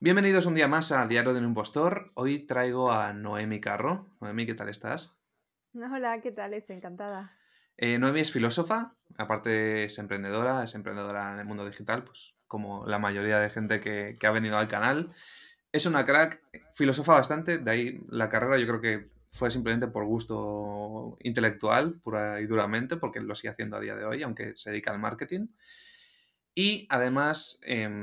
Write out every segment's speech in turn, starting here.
Bienvenidos un día más a Diario de un Impostor. Hoy traigo a Noemi Carro. Noemi, ¿qué tal estás? Hola, ¿qué tal? Estoy encantada. Noemi es filósofa, aparte es emprendedora en el mundo digital, pues como la mayoría de gente que ha venido al canal. Es una crack, filosofa bastante, de ahí la carrera yo creo que fue simplemente por gusto intelectual, pura y duramente, porque lo sigue haciendo a día de hoy, aunque se dedica al marketing. Y además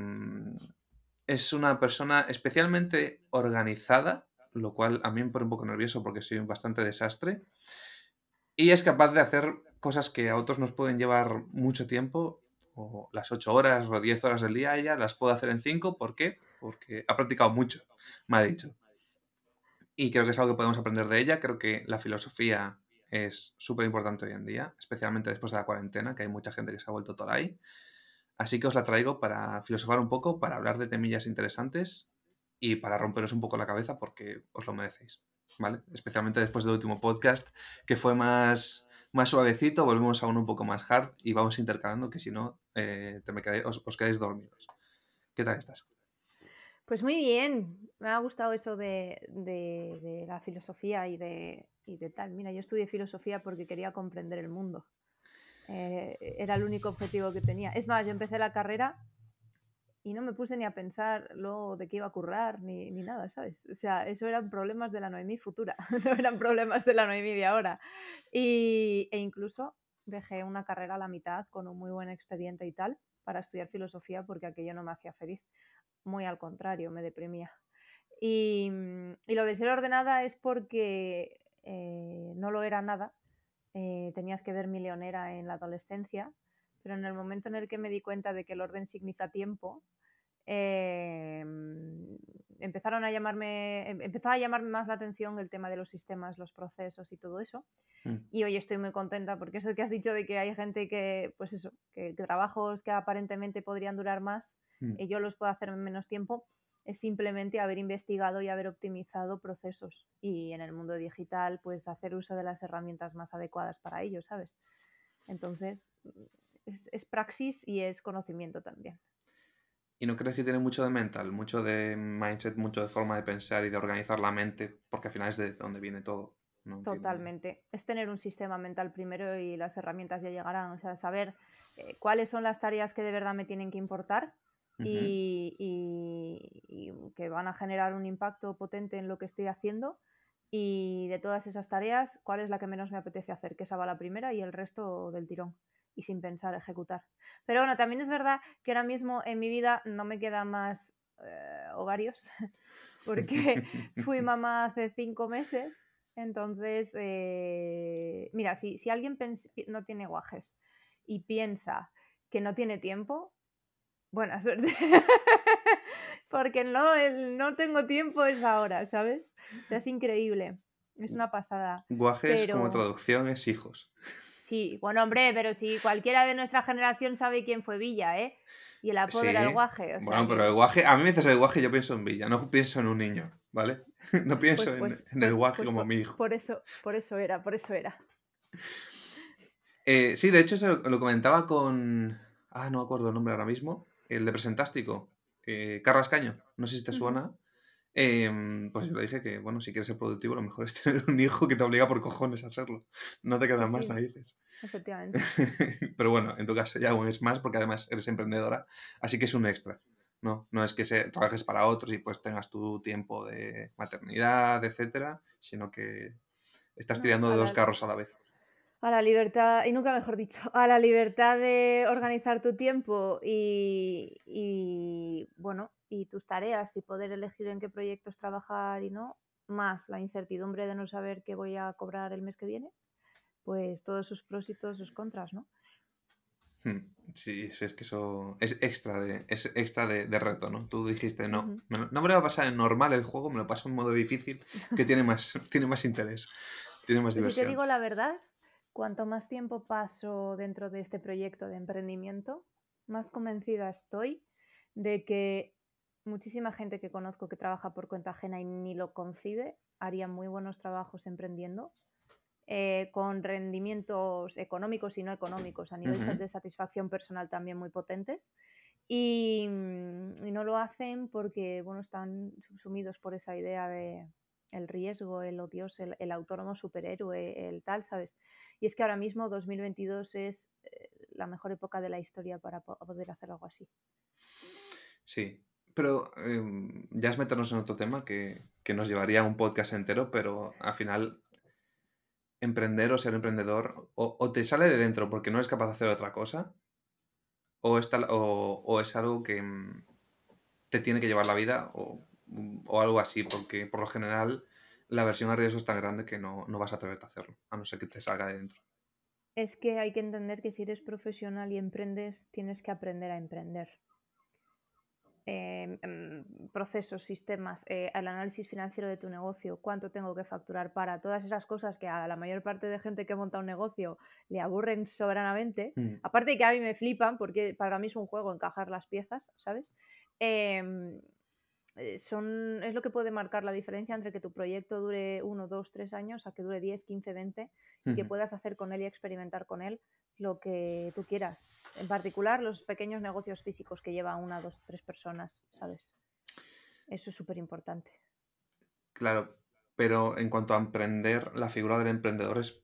es una persona especialmente organizada, lo cual a mí me pone un poco nervioso porque soy un bastante desastre. Y es capaz de hacer cosas que a otros nos pueden llevar mucho tiempo, o las 8 horas o 10 horas del día, ella las puede hacer en 5. ¿Por qué? Porque ha practicado mucho, me ha dicho. Y creo que es algo que podemos aprender de ella. Creo que la filosofía es súper importante hoy en día, especialmente después de la cuarentena, que hay mucha gente que se ha vuelto toray. Así que os la traigo para filosofar un poco, para hablar de temillas interesantes y para romperos un poco la cabeza porque os lo merecéis, ¿vale? Especialmente después del último podcast, que fue más suavecito, volvemos a uno un poco más hard y vamos intercalando, que si no, os quedáis dormidos. ¿Qué tal estás? Pues muy bien, me ha gustado eso de la filosofía y de tal. Mira, yo estudié filosofía porque quería comprender el mundo. Era el único objetivo que tenía. Es más, yo empecé la carrera y no me puse ni a pensar luego de qué iba a currar ni nada, ¿sabes? O sea, eso eran problemas de la Noemí futura, no eran problemas de la Noemí de ahora. E incluso dejé una carrera a la mitad con un muy buen expediente y tal para estudiar filosofía porque aquello no me hacía feliz. Muy al contrario, me deprimía. Y lo de ser ordenada es porque no lo era nada. Tenías que ver mi Leonera en la adolescencia, pero en el momento en el que me di cuenta de que el orden significa tiempo, eh, empezaba a llamarme más la atención el tema de los sistemas, los procesos y todo eso. Mm, Y hoy estoy muy contenta porque eso que has dicho de que hay gente que, pues eso, que trabajos que aparentemente podrían durar más, mm. yo los puedo hacer en menos tiempo, es simplemente haber investigado y haber optimizado procesos. Y en el mundo digital, pues hacer uso de las herramientas más adecuadas para ello, ¿sabes? Entonces, es praxis y es conocimiento también. ¿Y no crees que tiene mucho de mental, mucho de mindset, mucho de forma de pensar y de organizar la mente? Porque al final es de donde viene todo. No tiene... Totalmente. Es tener un sistema mental primero y las herramientas ya llegarán. O sea, saber cuáles son las tareas que de verdad me tienen que importar Ujú. y que van a generar un impacto potente en lo que estoy haciendo. Y de todas esas tareas, cuál es la que menos me apetece hacer, que esa va la primera y el resto del tirón. Y sin pensar, ejecutar. Pero bueno, también es verdad que ahora mismo en mi vida no me quedan más ovarios, porque fui mamá hace 5 meses. Entonces, mira, si alguien no tiene guajes y piensa que no tiene tiempo, buena suerte. Porque no, el no tengo tiempo es ahora, ¿sabes? O sea, es increíble. Es una pasada. Guajes como Pero traducción es hijos. sí, bueno, hombre, pero si cualquiera de nuestra generación sabe quién fue Villa, ¿eh? Y el apodo era el Sí, guaje, o sea bueno, pero el que, guaje, a mí me dices el guaje, yo pienso en Villa, no pienso en un niño, ¿vale? No pues, pienso pues, en el pues, guaje pues como mi hijo. por eso era, por eso era. Sí, de hecho, lo comentaba con. Ah, no me acuerdo el nombre ahora mismo. El de Presentástico, Carras Caño, no sé si te Ujú. suena. Pues yo le dije que, bueno, si quieres ser productivo, lo mejor es tener un hijo que te obliga por cojones a serlo. No te Sí, quedan más sí, narices. efectivamente. Pero bueno, en tu caso ya aún es más porque además eres emprendedora, así que es un extra. No es que trabajes para otros y pues tengas tu tiempo de maternidad, etcétera, sino que estás No, tirando de dos carros a la vez. a la libertad, y nunca mejor dicho, a la libertad de organizar tu tiempo y, bueno, y tus tareas y poder elegir en qué proyectos trabajar y no, más la incertidumbre de no saber qué voy a cobrar el mes que viene, pues todos sus pros y todos sus contras, ¿no? Sí, sí, es que eso es extra de reto, ¿no? Tú dijiste, no, Ujú. no me lo voy a pasar en normal el juego, me lo paso en modo difícil, que tiene más, tiene más interés, tiene más Pues si te diversión. digo la verdad, cuanto más tiempo paso dentro de este proyecto de emprendimiento, más convencida estoy de que muchísima gente que conozco que trabaja por cuenta ajena y ni lo concibe, haría muy buenos trabajos emprendiendo, con rendimientos económicos y no económicos, a nivel Ujú. de satisfacción personal también muy potentes. y no lo hacen porque, bueno, están sumidos por esa idea de el riesgo, el odioso, el autónomo superhéroe, el tal, ¿sabes? Y es que ahora mismo 2022 es la mejor época de la historia para poder hacer algo así. Sí, pero ya es meternos en otro tema que nos llevaría a un podcast entero, pero al final emprender o ser emprendedor o te sale de dentro porque no eres capaz de hacer otra cosa o es algo que te tiene que llevar la vida o algo así, porque por lo general la versión a riesgo es tan grande que no vas a atreverte a hacerlo, a no ser que te salga de dentro. Es que hay que entender que si eres profesional y emprendes, tienes que aprender a emprender. Procesos, sistemas, el análisis financiero de tu negocio, cuánto tengo que facturar para todas esas cosas que a la mayor parte de gente que monta un negocio le aburren soberanamente. Mm, Aparte de que a mí me flipan, porque para mí es un juego encajar las piezas, ¿sabes? Em, es lo que puede marcar la diferencia entre que tu proyecto dure 1, 2, 3 años a que dure 10, 15, 20 y que ujú. puedas hacer con él y experimentar con él lo que tú quieras. En particular, los pequeños negocios físicos que llevan 1, 2, 3 personas, ¿sabes? Eso es súper importante. Claro, pero en cuanto a emprender, la figura del emprendedor es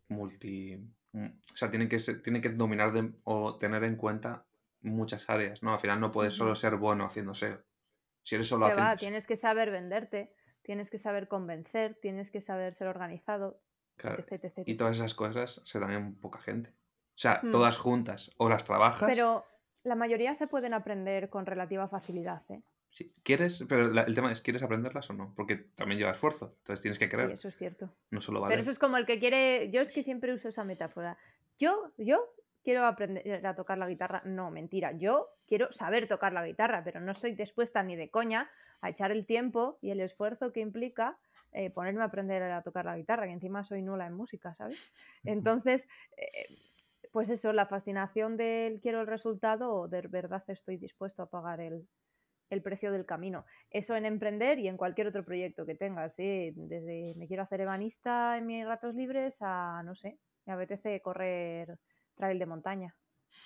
o sea, tiene que dominar o tener en cuenta muchas áreas, ¿no? Al final no puedes solo Ujú. ser bueno haciendo SEO. Si eres solo Que haciendo... va, tienes que saber venderte, tienes que saber convencer, tienes que saber ser organizado, Claro, etc, etc, y etc. todas esas cosas se dan en poca gente. O sea, Hmm. todas juntas o las trabajas, Pero la mayoría se pueden aprender con relativa facilidad, ¿eh? si quieres, pero el tema es, ¿quieres aprenderlas o no? Porque también lleva esfuerzo, entonces tienes que Sí, querer, eso es cierto. no solo Pero eso valer. es como el que quiere. Yo es que siempre uso esa metáfora. Yo quiero aprender a tocar la guitarra. No, mentira. Yo quiero saber tocar la guitarra, pero no estoy dispuesta ni de coña a echar el tiempo y el esfuerzo que implica ponerme a aprender a tocar la guitarra, que encima soy nula en música, ¿sabes? Entonces, eh, pues eso, la fascinación del quiero el resultado o de verdad estoy dispuesto a pagar el precio del camino. Eso en emprender y en cualquier otro proyecto que tengas, ¿sí? Desde me quiero hacer ebanista en mis ratos libres a, no sé, me apetece correr trail de montaña.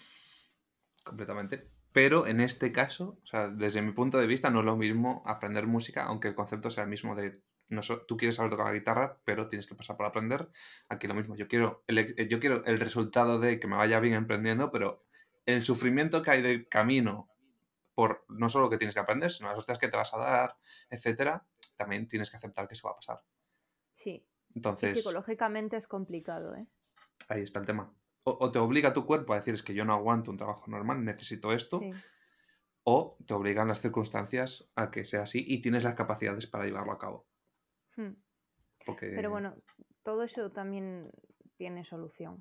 Completamente. Pero en este caso, o sea, desde mi punto de vista, no es lo mismo aprender música, aunque el concepto sea el mismo de tú quieres saber tocar la guitarra, pero tienes que pasar por aprender. Aquí lo mismo, yo quiero el resultado de que me vaya bien emprendiendo, pero el sufrimiento que hay de camino por no solo lo que tienes que aprender, sino las hostias que te vas a dar, etcétera, también tienes que aceptar que eso va a pasar. Sí. Y Entonces, psicológicamente es complicado, ¿eh? ahí está el tema. O te obliga tu cuerpo a decir es que yo no aguanto un trabajo normal, necesito esto, Sí. o te obligan las circunstancias a que sea así y tienes las capacidades para llevarlo a cabo. Hmm. Pero Porque... bueno, todo eso también tiene solución.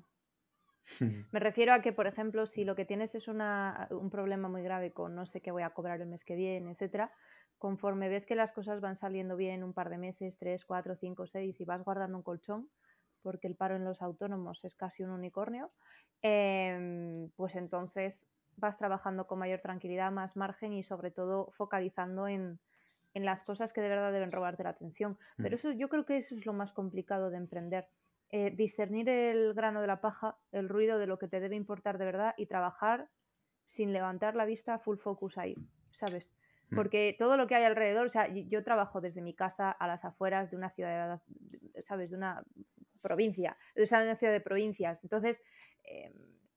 Me refiero a que, por ejemplo, si lo que tienes es un problema muy grave con no sé qué voy a cobrar el mes que viene, etcétera, conforme ves que las cosas van saliendo bien un par de meses, 3, 4, 5, 6, y vas guardando un colchón, porque el paro en los autónomos es casi un unicornio, pues entonces vas trabajando con mayor tranquilidad, más margen y sobre todo focalizando en las cosas que de verdad deben robarte la atención. Pero eso, yo creo que eso es lo más complicado de emprender, discernir el grano de la paja, el ruido de lo que te debe importar de verdad y trabajar sin levantar la vista full focus ahí, ¿sabes? Porque todo lo que hay alrededor, o sea, yo trabajo desde mi casa a las afueras de una ciudad, ¿sabes? De una provincia, de una ciudad de provincias. Entonces, eh,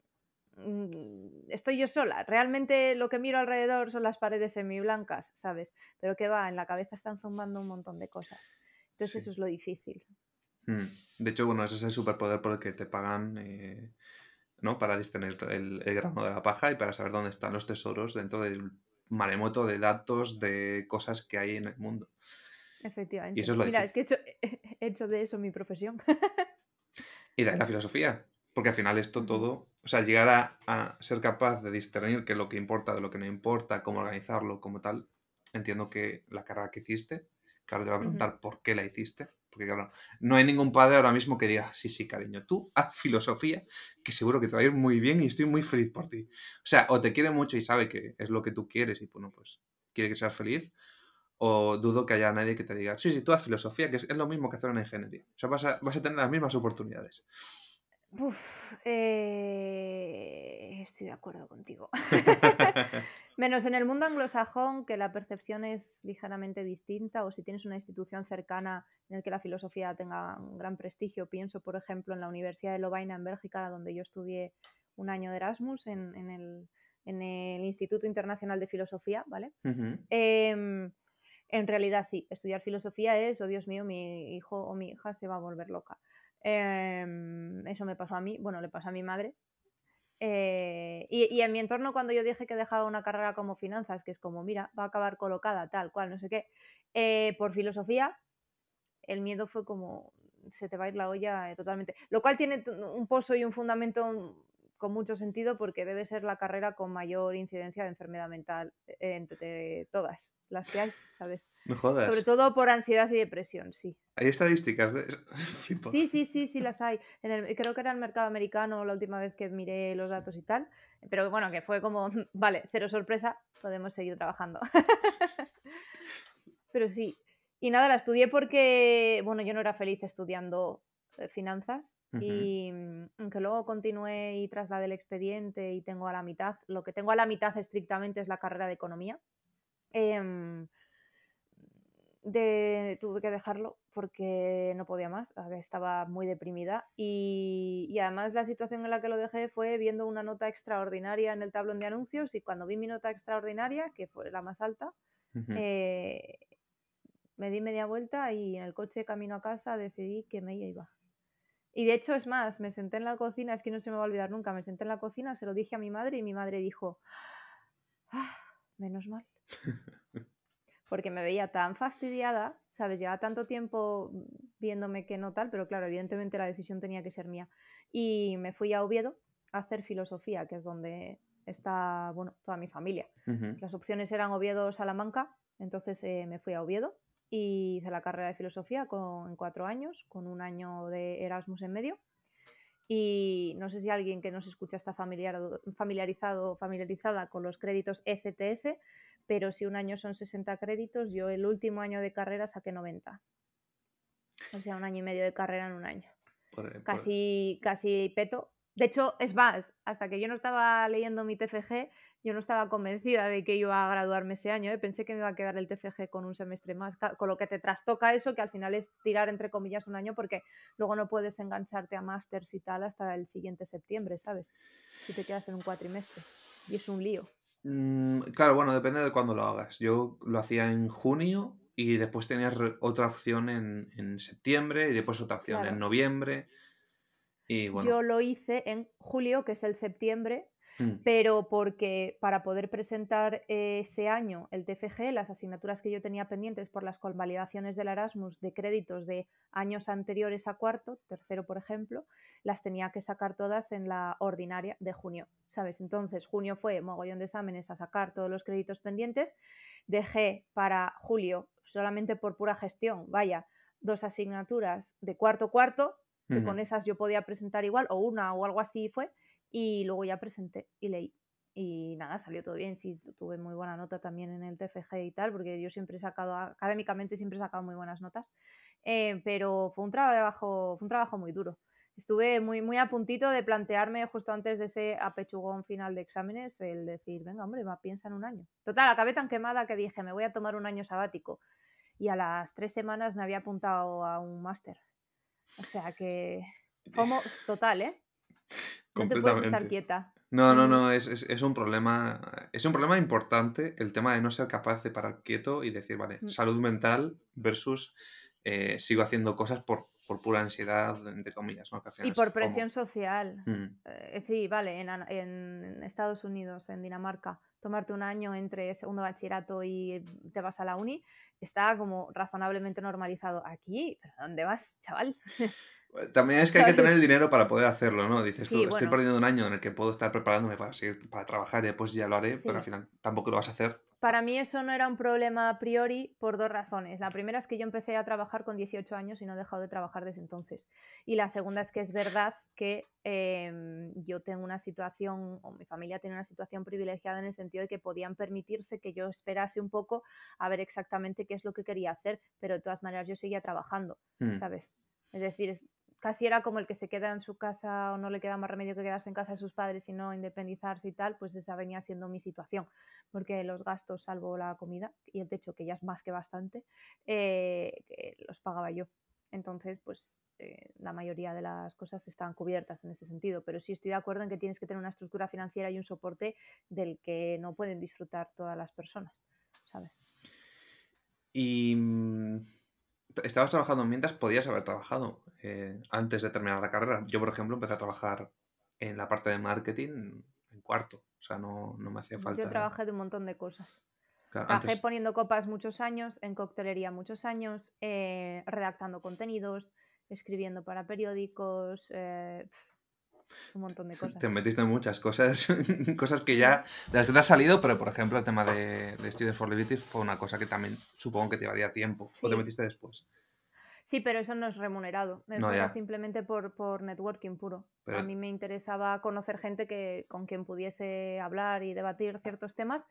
estoy yo sola. Realmente lo que miro alrededor son las paredes semiblancas, ¿sabes? Pero que va, en la cabeza están zumbando un montón de cosas. Entonces, eso Sí. es lo difícil. De hecho, bueno, ese es el superpoder por el que te pagan, ¿no? Para discernir el grano de la paja y para saber dónde están los tesoros dentro del maremoto de datos, de cosas que hay en el mundo. Y eso Efectivamente. es lo Mira, es difícil. que he hecho de eso mi profesión. Y de ahí la filosofía, porque al final esto Ujú, todo, o sea, llegar a ser capaz de discernir qué es lo que importa de lo que no importa, cómo organizarlo, como tal, entiendo que la carrera que hiciste, claro, te va a ujú. preguntar por qué la hiciste, porque claro, no hay ningún padre ahora mismo que diga, sí, sí, cariño, tú haz filosofía, que seguro que te va a ir muy bien y estoy muy feliz por ti. O sea, o te quiere mucho y sabe que es lo que tú quieres y bueno, pues quiere que seas feliz, o dudo que haya nadie que te diga, sí, sí, tú haz filosofía, que es lo mismo que hacer una ingeniería. O sea, vas a tener las mismas oportunidades. Estoy de acuerdo contigo. Menos en el mundo anglosajón, que la percepción es ligeramente distinta, o si tienes una institución cercana en la que la filosofía tenga un gran prestigio. Pienso, por ejemplo, en la Universidad de Lovaina en Bélgica, donde yo estudié un año de Erasmus en el Instituto Internacional de Filosofía, ¿vale? Ujú. Em, en realidad sí, estudiar filosofía es, oh Dios mío, mi hijo o mi hija se va a volver loca. Eso me pasó a mí, bueno, le pasó a mi madre. Y en mi entorno, cuando yo dije que dejaba una carrera como finanzas, que es como, mira, va a acabar colocada, tal cual, no sé qué, por filosofía, el miedo fue como, se te va a ir la olla totalmente. Lo cual tiene un pozo y un fundamento con mucho sentido porque debe ser la carrera con mayor incidencia de enfermedad mental entre todas las que hay, ¿sabes? No Sobre jodas. todo por ansiedad y depresión, sí. Hay estadísticas de eso. Flipo. Sí, sí, sí, sí las hay. Creo que era el mercado americano la última vez que miré los datos y tal, pero bueno, que fue como, vale, cero sorpresa, podemos seguir trabajando. Pero sí. Y nada, la estudié porque, bueno, yo no era feliz estudiando finanzas Ujú. y aunque luego continué y trasladé el expediente y tengo a la mitad, lo que tengo a la mitad estrictamente es la carrera de economía. em, Tuve que dejarlo porque no podía más, estaba muy deprimida y además la situación en la que lo dejé fue viendo una nota extraordinaria en el tablón de anuncios y cuando vi mi nota extraordinaria, que fue la más alta, Ujú. eh, me di media vuelta y en el coche camino a casa decidí que me iba. Y de hecho es más, me senté en la cocina, es que no se me va a olvidar nunca, me senté en la cocina, se lo dije a mi madre y mi madre dijo, ah, menos mal. Porque me veía tan fastidiada, ¿sabes? Llevaba tanto tiempo viéndome que no tal, pero claro, evidentemente la decisión tenía que ser mía. Y me fui a Oviedo a hacer filosofía, que es donde está, bueno, toda mi familia. Ujú. Las opciones eran Oviedo o Salamanca, entonces me fui a Oviedo y hice la carrera de filosofía en 4 años, con un año de Erasmus en medio. Y no sé si alguien que nos escucha está familiarizada con los créditos ECTS, pero si un año son 60 créditos, yo el último año de carrera saqué 90. O sea, un año y medio de carrera en un año. Por- Casi peto. De hecho, es más, hasta que yo no estaba leyendo mi TFG, yo no estaba convencida de que iba a graduarme ese año. Pensé que me iba a quedar el TFG con un semestre más, con lo que te trastoca eso, que al final es tirar entre comillas un año porque luego no puedes engancharte a másters y tal hasta el siguiente septiembre, ¿sabes? Si te quedas en un cuatrimestre. Y es un lío. Claro, bueno, depende de cuándo lo hagas. Yo lo hacía en junio y después tenías otra opción en septiembre y después otra opción en Claro. noviembre. Y Yo bueno, lo hice en julio, que es el septiembre, mm, pero porque para poder presentar ese año el TFG, las asignaturas que yo tenía pendientes por las convalidaciones del Erasmus de créditos de años anteriores a cuarto, tercero por ejemplo, las tenía que sacar todas en la ordinaria de junio, ¿sabes? Entonces junio fue mogollón de exámenes a sacar todos los créditos pendientes, dejé para julio solamente por pura gestión, vaya, 2 asignaturas de cuarto, que con ujú. esas yo podía presentar igual, o una o algo así fue, y luego ya presenté y leí. Y nada, salió todo bien, sí, tuve muy buena nota también en el TFG y tal, porque yo siempre he sacado, académicamente siempre he sacado muy buenas notas, pero fue un trabajo muy duro. Estuve muy, muy a puntito de plantearme justo antes de ese apechugón final de exámenes el decir, venga, hombre, piensa en un año. Total, acabé tan quemada que dije, me voy a tomar un año sabático. Y a las 3 semanas me había apuntado a un máster. O sea que FOMO total, ¿eh? No te puedes estar Completamente. quieta. No, no, Ujú. no, es un problema importante el tema de no ser capaz de parar quieto y decir, vale, Mm. salud mental versus sigo haciendo cosas por pura ansiedad, entre comillas, ¿no? Que al final Y es por FOMO. presión social. Mm. Sí, vale, en Estados Unidos, en Dinamarca, tomarte un año entre segundo bachillerato y te vas a la uni, está como razonablemente normalizado. Aquí, ¿pero dónde vas, chaval? También es que hay que tener el ¿Sabes? dinero para poder hacerlo, ¿no? Dices tú, Sí, estoy bueno, perdiendo un año en el que puedo estar preparándome para seguir, para trabajar y después ya lo haré, pero al sí. final tampoco lo vas a hacer. Para mí eso no era un problema a priori por 2 razones. La primera es que yo empecé a trabajar con 18 años y no he dejado de trabajar desde entonces. Y la segunda es que es verdad que yo tengo una situación, o mi familia tiene una situación privilegiada en el sentido de que podían permitirse que yo esperase un poco a ver exactamente qué es lo que quería hacer, pero de todas maneras yo seguía trabajando, Mm. ¿sabes? Es decir, casi era como el que se queda en su casa o no le queda más remedio que quedarse en casa de sus padres y no independizarse y tal, pues esa venía siendo mi situación, porque los gastos, salvo la comida y el techo, que ya es más que bastante, que los pagaba yo. Entonces, pues la mayoría de las cosas están cubiertas en ese sentido, pero sí estoy de acuerdo en que tienes que tener una estructura financiera y un soporte del que no pueden disfrutar todas las personas, ¿sabes? Y estabas trabajando mientras podías haber trabajado antes de terminar la carrera. Yo, por ejemplo, empecé a trabajar en la parte de marketing en cuarto. O sea, no me hacía Yo falta. trabajé de un montón de cosas. Claro, Trabajé antes. poniendo copas muchos años, en coctelería muchos años, redactando contenidos, escribiendo para periódicos, un montón de Te cosas. metiste en muchas cosas, cosas que Mm, ya de las que te has salido, pero por ejemplo el tema de Students for Liberty fue una cosa que también supongo que te llevaría tiempo. ¿O te sí, metiste después? sí, pero eso no es remunerado. No, Eso era ya. simplemente por networking puro. A Pero mí me interesaba conocer gente con quien pudiese hablar y debatir ciertos temas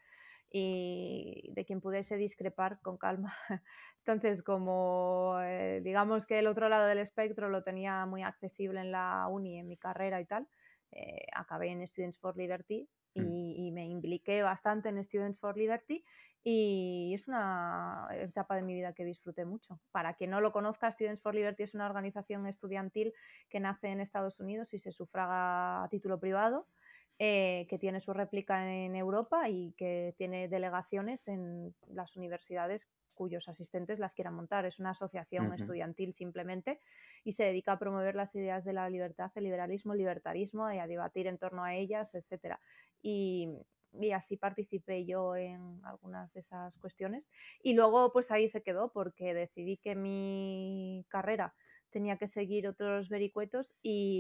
y de quien pudiese discrepar con calma. Entonces, como digamos que el otro lado del espectro lo tenía muy accesible en la uni, en mi carrera y tal, acabé en Students for Liberty y me impliqué bastante en Students for Liberty y es una etapa de mi vida que disfruté mucho. Para quien no lo conozca, Students for Liberty es una organización estudiantil que nace en Estados Unidos y se sufraga a título privado, que tiene su réplica en Europa y que tiene delegaciones en las universidades cuyos asistentes las quieran montar. Es una asociación ujú. estudiantil simplemente y se dedica a promover las ideas de la libertad, el liberalismo, el libertarismo y a debatir en torno a ellas, etcétera. Y así participé yo en algunas de esas cuestiones. Y luego pues ahí se quedó porque decidí que mi carrera tenía que seguir otros vericuetos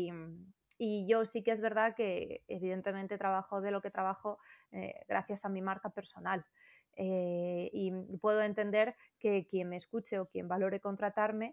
y yo sí que es verdad que evidentemente trabajo de lo que trabajo gracias a mi marca personal. Y puedo entender que quien me escuche o quien valore contratarme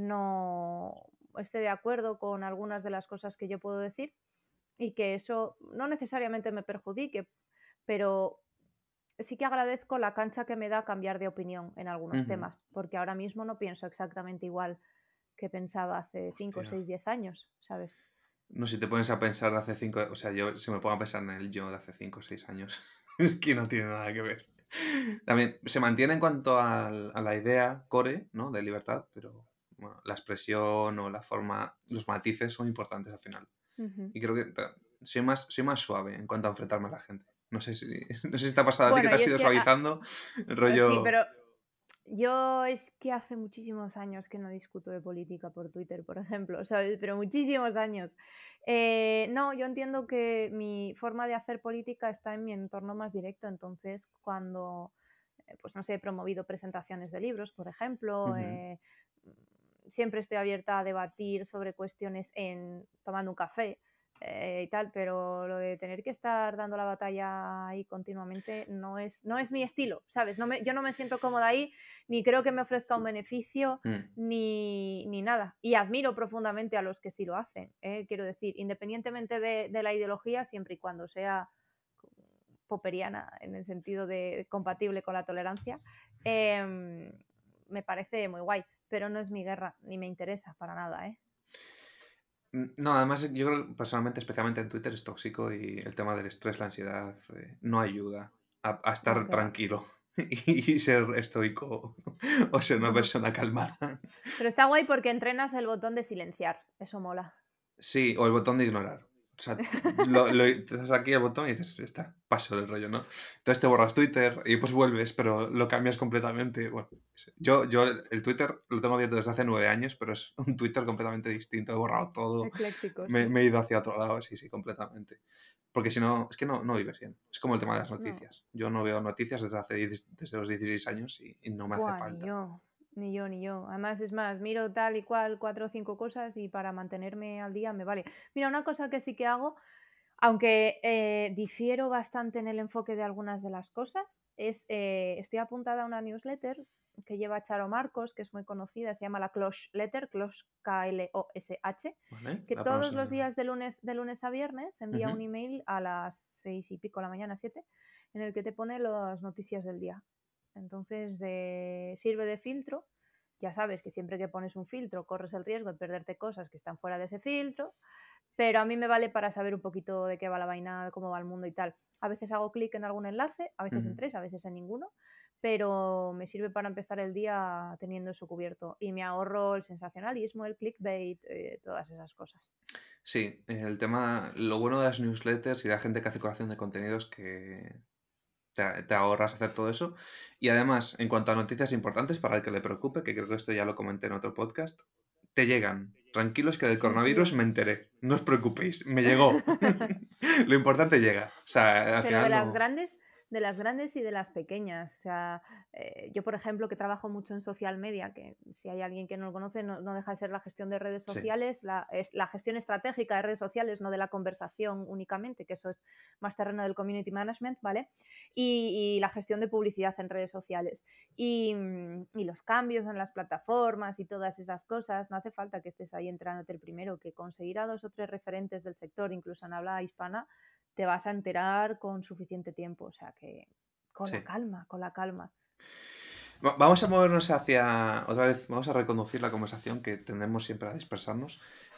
no esté de acuerdo con algunas de las cosas que yo puedo decir y que eso no necesariamente me perjudique, pero sí que agradezco la cancha que me da cambiar de opinión en algunos Ujú. temas, porque ahora mismo no pienso exactamente igual que pensaba hace 5, Hostia. 6, 10 años, ¿sabes? No, si te pones a pensar de hace 5, o sea, yo se me pongo a pensar en el yo de hace 5 o 6 años, es que no tiene nada que ver. También se mantiene en cuanto a la idea core, ¿no? De libertad, pero bueno, la expresión o la forma, los matices son importantes al final. Ujú. Y creo que soy más suave en cuanto a enfrentarme a la gente. No sé si, no sé si te ha pasado a ti que Bueno, te has y es ido que suavizando, sí, rollo. pero yo es que hace muchísimos años que no discuto de política por Twitter, por ejemplo, ¿sabes? Pero muchísimos años. No, yo entiendo que mi forma de hacer política está en mi entorno más directo, entonces cuando, pues no sé, he promovido presentaciones de libros, por ejemplo, Ujú. siempre estoy abierta a debatir sobre cuestiones tomando un café y tal, pero lo de tener que estar dando la batalla ahí continuamente no es mi estilo, ¿sabes? Yo no me siento cómoda ahí, ni creo que me ofrezca un beneficio, Mm. ni nada. Y admiro profundamente a los que sí lo hacen, quiero decir, independientemente de la ideología, siempre y cuando sea popperiana en el sentido de compatible con la tolerancia, me parece muy guay, pero no es mi guerra, ni me interesa para nada, ¿eh? No, además yo creo que personalmente, especialmente en Twitter, es tóxico y el tema del estrés, la ansiedad, no ayuda a No, estar que va. tranquilo y ser estoico o ser una persona calmada. Pero está guay porque entrenas el botón de silenciar, eso mola. Sí, o el botón de ignorar. O sea, te das aquí el botón y dices, ya está, paso del rollo, ¿no? Entonces te borras Twitter y pues vuelves, pero lo cambias completamente. Bueno, yo el Twitter lo tengo abierto desde hace 9 años, pero es un Twitter completamente distinto. He borrado todo, Ecléctico, me, sí. me he ido hacia otro lado, sí, sí, completamente. Porque si no, es que no vives bien. Es como el tema de las No. noticias. Yo no veo noticias desde los 16 años y no me hace Buah, ni falta. yo, ni yo, ni yo. Además, es más, miro tal y cual, 4 o 5 cosas y para mantenerme al día me vale. Mira, una cosa que sí que hago, aunque difiero bastante en el enfoque de algunas de las cosas, estoy apuntada a una newsletter que lleva Charo Marcos, que es muy conocida, se llama la Closh Letter, Closh Klosh, ¿Vale? que La todos pronuncia. los días de lunes a viernes envía un Ujú. email a las 6 y pico de la mañana, 7, en el que te pone las noticias del día. Entonces sirve de filtro ya sabes que siempre que pones un filtro corres el riesgo de perderte cosas que están fuera de ese filtro, pero a mí me vale para saber un poquito de qué va la vaina, cómo va el mundo y tal. A veces hago clic en algún enlace, a veces en Ujú. 3, a veces en ninguno, pero me sirve para empezar el día teniendo eso cubierto y me ahorro el sensacionalismo, el clickbait, todas esas cosas. Sí, el tema, lo bueno de las newsletters y de la gente que hace creación de contenidos que te ahorras hacer todo eso. Y además, en cuanto a noticias importantes, para el que le preocupe, que creo que esto ya lo comenté en otro podcast, te llegan. Tranquilos que del Sí, coronavirus tío. me enteré. No os preocupéis, me llegó. Lo importante llega. O sea, al Pero final no. de las grandes y de las pequeñas. O sea, yo, por ejemplo, que trabajo mucho en social media, que si hay alguien que no lo conoce, no deja de ser la gestión de redes Sí. sociales, es la gestión estratégica de redes sociales, no de la conversación únicamente, que eso es más terreno del community management, ¿vale? Y la gestión de publicidad en redes sociales. Y los cambios en las plataformas y todas esas cosas, no hace falta que estés ahí entrándote el primero, que conseguir a 2 o 3 referentes del sector, incluso en habla hispana, te vas a enterar con suficiente tiempo. O sea que con la Sí. calma, con la calma. Vamos a movernos hacia, otra vez, vamos a reconducir la conversación que tendemos siempre a dispersarnos.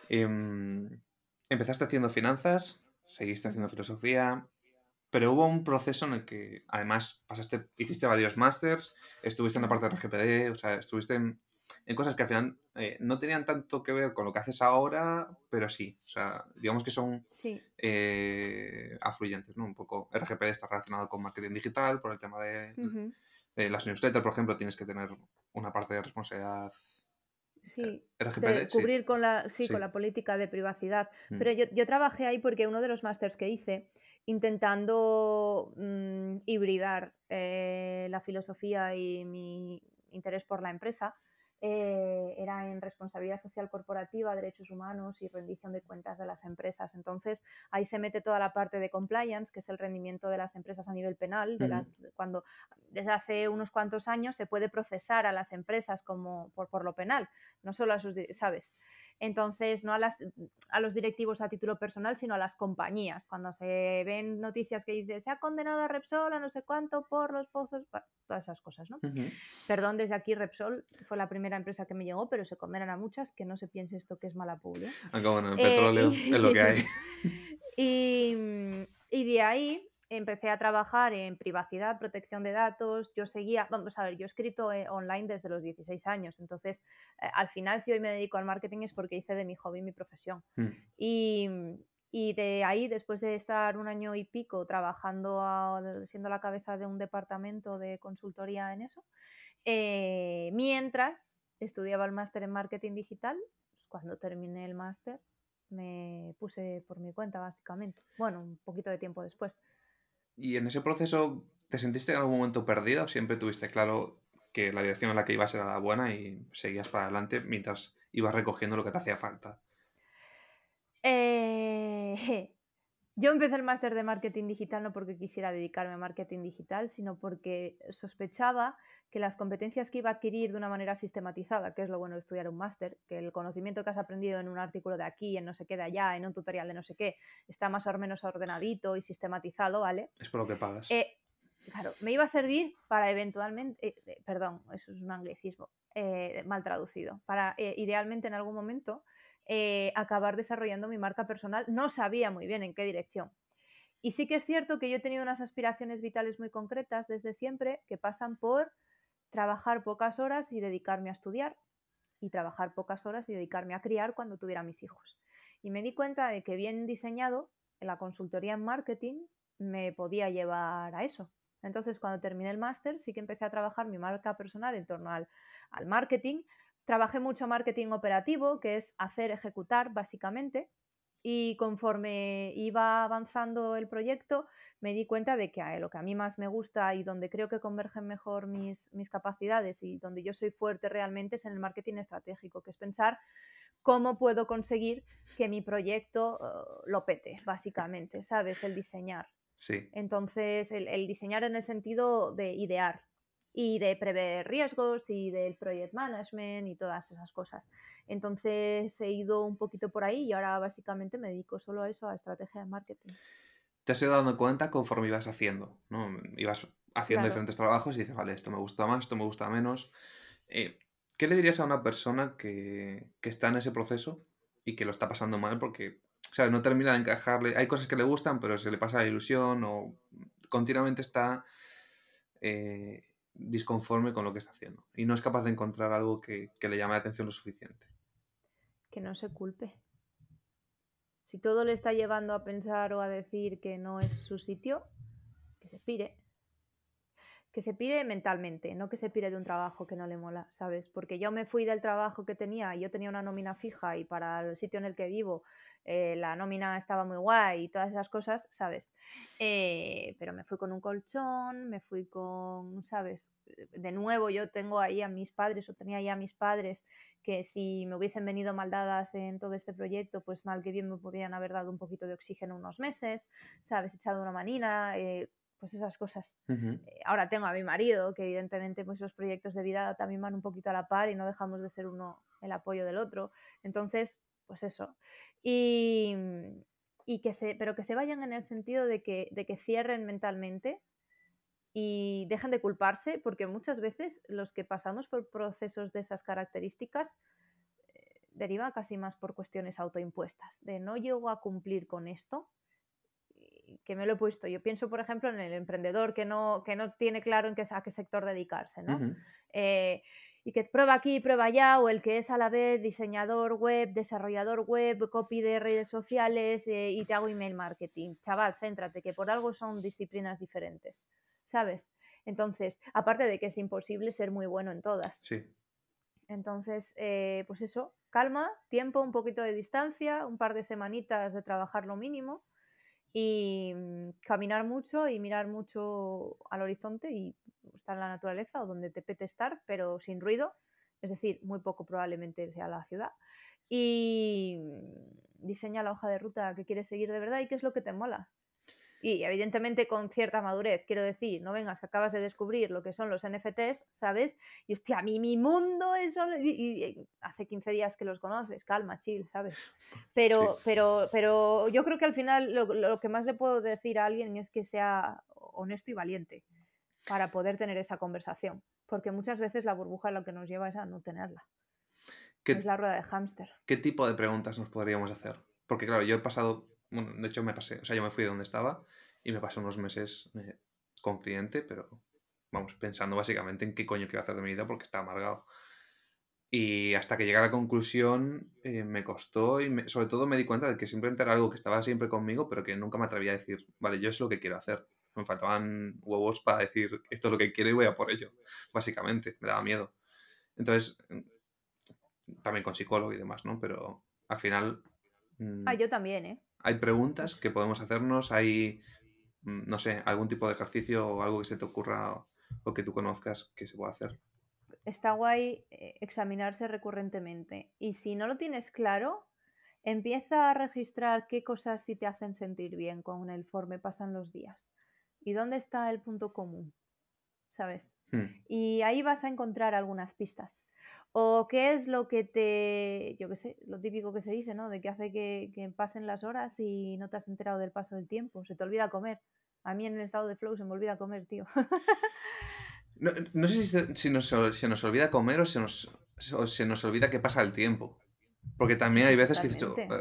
Empezaste haciendo finanzas, seguiste haciendo Ujú. filosofía, pero hubo un proceso en el que además hiciste varios másters, estuviste en la Ujú. parte de RGPD, o sea, estuviste en cosas que al final no tenían tanto que ver con lo que haces ahora, pero sí, o sea, digamos que son Sí. afluyentes, ¿no? Un poco RGPD está relacionado con marketing digital por el tema Ujú. de las newsletters, por ejemplo, tienes que tener una parte de responsabilidad. Sí, de RGPD, sí, cubrir con la, sí, con sí. la política de privacidad. Mm, Pero yo trabajé ahí porque uno de los másters que hice, intentando hibridar la filosofía y mi interés por la empresa, era en responsabilidad social corporativa, derechos humanos y rendición de cuentas de las empresas. Entonces, ahí se mete toda la parte de compliance, que es el rendimiento de las empresas a nivel penal, ujú. cuando desde hace unos cuantos años se puede procesar a las empresas como por lo penal, no solo a sus, ¿sabes? Entonces, no a los directivos a título personal, sino a las compañías. Cuando se ven noticias que dice se ha condenado a Repsol a no sé cuánto por los pozos, bueno, todas esas cosas, ¿no? Ujú. Perdón, desde aquí Repsol fue la primera empresa que me llegó, pero se condenan a muchas, que no se piense esto que es mala publi, ¿eh? Aunque bueno, el petróleo es lo que hay. Y, y de ahí empecé a trabajar en privacidad, protección de datos. Yo seguía, vamos a ver, yo he escrito online desde los 16 años, entonces al final si hoy me dedico al marketing es porque hice de mi hobby mi profesión. Mm. Y, y de ahí, después de estar un año y pico trabajando, siendo la cabeza de un departamento de consultoría en eso, mientras estudiaba el máster en marketing digital, pues cuando terminé el máster me puse por mi cuenta, básicamente. Bueno, un poquito de tiempo después. ¿Y en ese proceso te sentiste en algún momento perdida o siempre tuviste claro que la dirección en la que ibas era la buena y seguías para adelante mientras ibas recogiendo lo que te hacía falta? Eh, yo empecé el máster de marketing digital no porque quisiera dedicarme a marketing digital, sino porque sospechaba que las competencias que iba a adquirir de una manera sistematizada, que es lo bueno de estudiar un máster, que el conocimiento que has aprendido en un artículo de aquí, en no sé qué de allá, en un tutorial de no sé qué, está más o menos ordenadito y sistematizado, ¿vale? Es por lo que pagas. Eh, claro, me iba a servir para eventualmente, perdón, eso es un anglicismo mal traducido, para idealmente en algún momento acabar desarrollando mi marca personal. No sabía muy bien en qué dirección. Y sí que es cierto que yo he tenido unas aspiraciones vitales muy concretas desde siempre que pasan por trabajar pocas horas y dedicarme a estudiar y trabajar pocas horas y dedicarme a criar cuando tuviera mis hijos. Y me di cuenta de que bien diseñado, en la consultoría en marketing me podía llevar a eso. Entonces, cuando terminé el máster, sí que empecé a trabajar mi marca personal en torno al marketing. Trabajé mucho marketing operativo, que es hacer, ejecutar, básicamente. Y conforme iba avanzando el proyecto, me di cuenta de que lo que a mí más me gusta y donde creo que convergen mejor mis capacidades y donde yo soy fuerte realmente es en el marketing estratégico, que es pensar cómo puedo conseguir que mi proyecto lo pete, básicamente, ¿sabes? El diseñar. Sí. Entonces, el diseñar en el sentido de idear y de prever riesgos y del project management y todas esas cosas. Entonces, he ido un poquito por ahí y ahora básicamente me dedico solo a eso, a estrategia de marketing. Te has ido dando cuenta conforme ibas haciendo, ¿no? Ibas haciendo Claro. diferentes trabajos y dices, vale, esto me gusta más, esto me gusta menos. Eh, ¿Qué le dirías a una persona que está en ese proceso y que lo está pasando mal? Porque, ¿sabes? No termina de encajarle. Hay cosas que le gustan, pero se le pasa la ilusión o continuamente está disconforme con lo que está haciendo y no es capaz de encontrar algo que le llame la atención lo suficiente. Que no se culpe. Si todo le está llevando a pensar o a decir que no es su sitio, que se pire. Que se pire mentalmente, no que se pire de un trabajo que no le mola, ¿sabes? Porque yo me fui del trabajo que tenía, yo tenía una nómina fija y para el sitio en el que vivo la nómina estaba muy guay y todas esas cosas, ¿sabes? Pero me fui con un colchón, me fui con, ¿sabes? De nuevo yo tengo ahí a mis padres o tenía ahí a mis padres que si me hubiesen venido mal dadas en todo este proyecto, pues mal que bien me podrían haber dado un poquito de oxígeno unos meses, ¿sabes? Echado una manina, pues esas cosas. Ujú. Ahora tengo a mi marido, que evidentemente pues los proyectos de vida también van un poquito a la par y no dejamos de ser uno el apoyo del otro. Entonces, pues eso. Y, pero que se vayan en el sentido de que cierren mentalmente y dejen de culparse, porque muchas veces los que pasamos por procesos de esas características deriva casi más por cuestiones autoimpuestas, de no llego a cumplir con esto, que me lo he puesto. Yo pienso, por ejemplo, en el emprendedor que no tiene claro a qué sector dedicarse, ¿no? Ujú. Eh, y que prueba aquí, prueba allá, o el que es a la vez diseñador web, desarrollador web, copy de redes sociales y te hago email marketing. Chaval, céntrate, que por algo son disciplinas diferentes, ¿sabes? Entonces, aparte de que es imposible ser muy bueno en todas. Sí. Entonces, pues eso, calma, tiempo, un poquito de distancia, un par de semanitas de trabajar lo mínimo y caminar mucho y mirar mucho al horizonte y estar en la naturaleza o donde te pete estar, pero sin ruido, es decir, muy poco probablemente sea la ciudad. Y diseña la hoja de ruta que quieres seguir de verdad y qué es lo que te mola. Y evidentemente con cierta madurez, quiero decir, no vengas que acabas de descubrir lo que son los NFTs, ¿sabes? Y hostia, a mí mi mundo eso, y hace 15 días que los conoces, calma, chill, ¿sabes? Sí. Pero yo creo que al final lo que más le puedo decir a alguien es que sea honesto y valiente para poder tener esa conversación, porque muchas veces la burbuja lo que nos lleva es a no tenerla. Es ¿Qué, la rueda de hámster. qué tipo de preguntas nos podríamos hacer? Porque claro, yo he pasado, bueno, de hecho me pasé, o sea, yo me fui de donde estaba y me pasé unos meses con cliente, pero vamos, pensando básicamente en qué coño quiero hacer de mi vida porque estaba amargado. Y hasta que llegué a la conclusión me costó y sobre todo me di cuenta de que simplemente era algo que estaba siempre conmigo, pero que nunca me atrevía a decir, vale, yo es lo que quiero hacer. Me faltaban huevos para decir, esto es lo que quiero y voy a por ello, básicamente. Me daba miedo. Entonces, también con psicólogo y demás, ¿no? Pero al final Ah, mm, yo también, ¿eh? hay preguntas Pues que podemos hacernos, hay, no sé, algún tipo de ejercicio o algo que se te ocurra o que tú conozcas que se pueda hacer. está guay examinarse recurrentemente. Y si no lo tienes claro, empieza a registrar qué cosas sí te hacen sentir bien conforme pasan los días. ¿Y dónde está el punto común? ¿Sabes? Hmm. Y ahí vas a encontrar algunas pistas. O qué es lo que yo qué sé, lo típico que se dice, ¿no? De que hace que pasen las horas y no te has enterado del paso del tiempo. Se te olvida comer. A mí en el estado de flow se me olvida comer, tío. No, no sé si se nos olvida comer o se nos olvida que pasa el tiempo. Porque Sí, también sí, hay veces que he dicho, totalmente.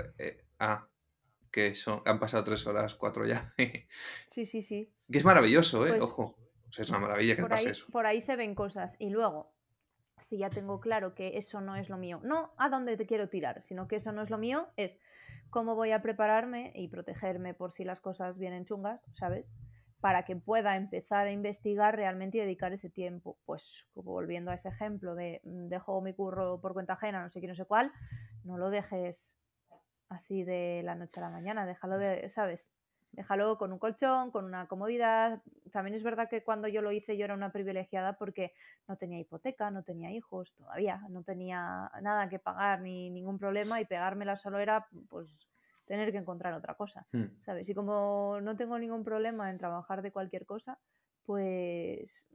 que han pasado 3 horas, 4 ya. Sí, sí, sí. Que es maravilloso, ¿eh? Pues Ojo. O sea, es una maravilla que te pase eso. por ahí se ven cosas. Y luego, si ya tengo claro que eso no es lo mío, no a dónde te quiero tirar, sino que eso no es lo mío, es cómo voy a prepararme y protegerme por si las cosas vienen chungas, ¿sabes? Para que pueda empezar a investigar realmente y dedicar ese tiempo. Pues como volviendo a ese ejemplo de dejo mi curro por cuenta ajena, no sé qué, no sé cuál, no lo dejes así de la noche a la mañana, déjalo de, ¿sabes? Déjalo con un colchón, con una comodidad. También es verdad que cuando yo lo hice yo era una privilegiada porque no tenía hipoteca, no tenía hijos todavía, no tenía nada que pagar ni ningún problema y pegármela solo era pues tener que encontrar otra cosa, Hmm. ¿sabes? Y como no tengo ningún problema en trabajar de cualquier cosa, pues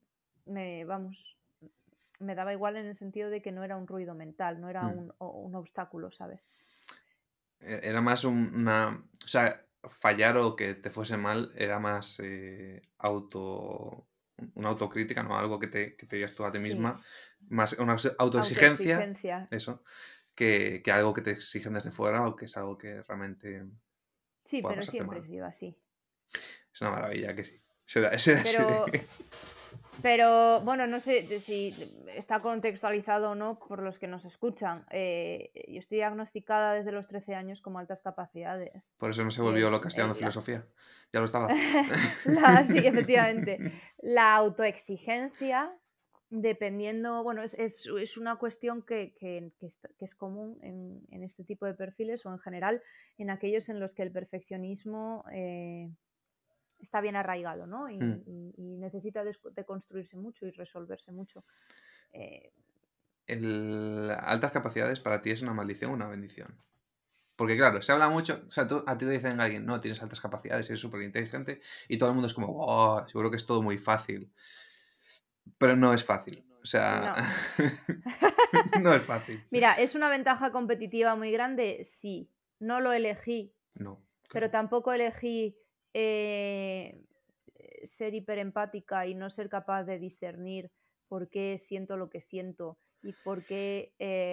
vamos, me daba igual en el sentido de que no era un ruido mental, no era Hmm. un obstáculo, ¿sabes? Era más una... O sea, fallar o que te fuese mal era más una autocrítica, ¿no? Algo que te digas tú a ti Sí, misma, más una autoexigencia, autoexigencia. eso, que algo que te exigen desde fuera o que es algo que realmente Sí, pueda pero pasarte siempre he mal. sido así. Es una maravilla que sí. Será así. Pero Pero bueno, no sé si está contextualizado o no por los que nos escuchan. Yo estoy diagnosticada desde los 13 años con altas capacidades. Por eso no se Y volvió loca estudiando filosofía. Ya lo estaba. sí, efectivamente. La autoexigencia, dependiendo, bueno, es una cuestión que es común en este tipo de perfiles o en general en aquellos en los que el perfeccionismo está bien arraigado, ¿no? Mm. Y necesita deconstruirse mucho y resolverse mucho. Eh, Altas capacidades para ti es una maldición o una bendición. Porque claro, se habla mucho, o sea, a ti te dicen alguien, no, tienes altas capacidades, eres súper inteligente, y todo el mundo es como, wow, seguro que es todo muy fácil. Pero no es fácil. O sea, no. no es fácil. Mira, ¿es una ventaja competitiva muy grande? Sí. No lo elegí, No, pero claro. tampoco elegí eh, ser hiperempática y no ser capaz de discernir por qué siento lo que siento y por qué,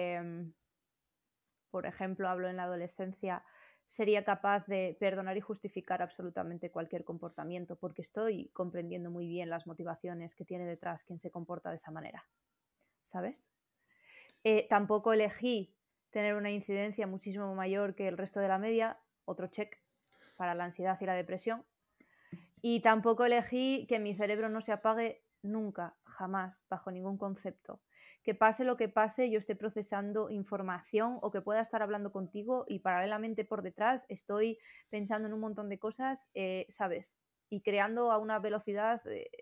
por ejemplo, hablo en la adolescencia, sería capaz de perdonar y justificar absolutamente cualquier comportamiento, porque estoy comprendiendo muy bien las motivaciones que tiene detrás quien se comporta de esa manera, ¿sabes? Tampoco elegí tener una incidencia muchísimo mayor que el resto de la media, otro check para la ansiedad y la depresión. Y tampoco elegí que mi cerebro no se apague nunca, jamás, bajo ningún concepto. Que pase lo que pase, yo esté procesando información o que pueda estar hablando contigo y paralelamente por detrás estoy pensando en un montón de cosas, ¿sabes? Y creando a una velocidad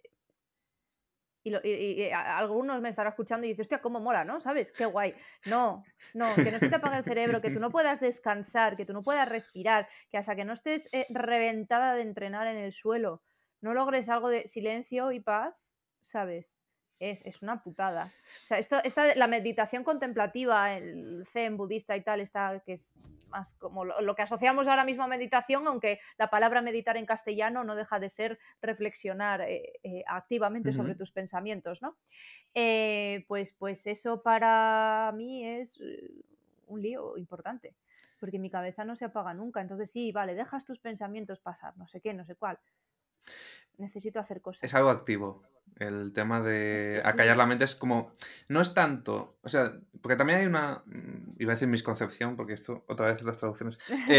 algunos me estarán escuchando y dicen, hostia, cómo mola, ¿no? ¿Sabes? Qué guay. No, no, que no se te apague el cerebro, que tú no puedas descansar, que tú no puedas respirar, que hasta que no estés reventada de entrenar en el suelo, no logres algo de silencio y paz, ¿sabes? Es una putada. O sea, la meditación contemplativa, el zen budista y tal, que es más como lo que asociamos ahora mismo a meditación, aunque la palabra meditar en castellano no deja de ser reflexionar activamente sobre Ujú. tus pensamientos, ¿no? Pues eso para mí es un lío importante, porque mi cabeza no se apaga nunca. Entonces sí, vale, dejas tus pensamientos pasar, no sé qué, no sé cuál. Necesito hacer Es cosas. algo activo. El tema de acallar la Sí, mente es como. No es tanto. O sea, porque también hay una. Iba a decir misconcepción, porque esto, otra vez las traducciones.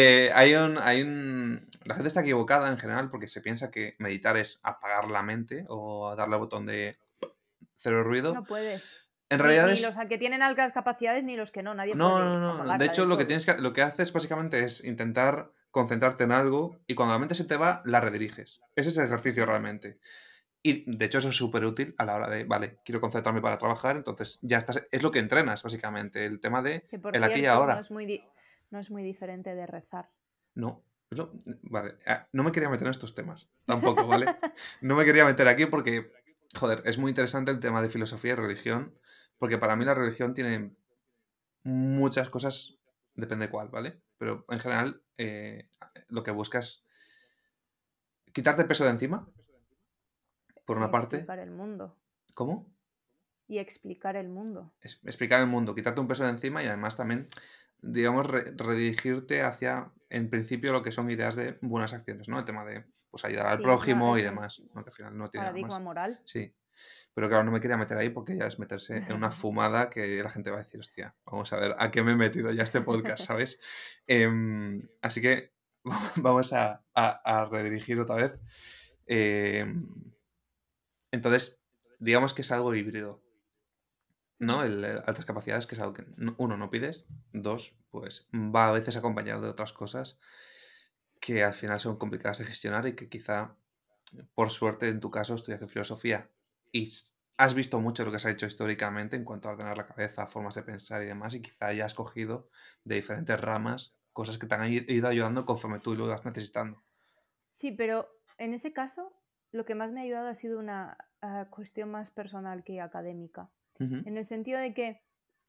La gente está equivocada en general porque se piensa que meditar es apagar la mente o darle al botón de cero ruido. no puedes. En Ni, realidad ni los es. que tienen altas capacidades ni los que no, nadie No, puede no, no. De apagarla hecho, del todo. lo que haces básicamente es intentar concentrarte en algo y cuando la mente se te va, la rediriges. Ese es el ejercicio Eso es. realmente. Y de hecho eso es súper útil a la hora de, vale, quiero concentrarme para trabajar, entonces ya estás, es lo que entrenas básicamente, el tema de Que por el aquí y cierto, ahora. no es muy diferente de rezar. No, vale, no me quería meter en estos temas, tampoco, ¿vale? No me quería meter aquí porque, joder, es muy interesante el tema de filosofía y religión, porque para mí la religión tiene muchas cosas, depende cuál, ¿vale? Pero en general lo que buscas quitarte peso de encima, por Y una parte. explicar el mundo. ¿Cómo? Y explicar el mundo. Explicar el mundo, quitarte un peso de encima y además también, digamos, redirigirte hacia, en principio, lo que son ideas de buenas acciones, ¿no? El tema de, pues, ayudar al Sí, prójimo y es un demás, ¿no? Que al final no tiene nada paradigma más. moral. Sí, pero claro, no me quería meter ahí porque ya es meterse en una fumada que la gente va a decir, hostia, vamos a ver a qué me he metido ya este podcast, ¿sabes? Así que vamos a redirigir otra vez. Em, entonces, digamos que es algo híbrido. ¿No? El altas capacidades, que es algo que, uno, no pides, dos, pues va a veces acompañado de otras cosas que al final son complicadas de gestionar y que quizá, por suerte, en tu caso, estudiaste filosofía y has visto mucho lo que se ha hecho históricamente en cuanto a ordenar la cabeza, formas de pensar y demás, y quizá hayas cogido de diferentes ramas cosas que te han ido ayudando conforme tú lo vas necesitando. Sí, pero en ese caso, lo que más me ha ayudado ha sido una cuestión más personal que académica. Ujú. En el sentido de que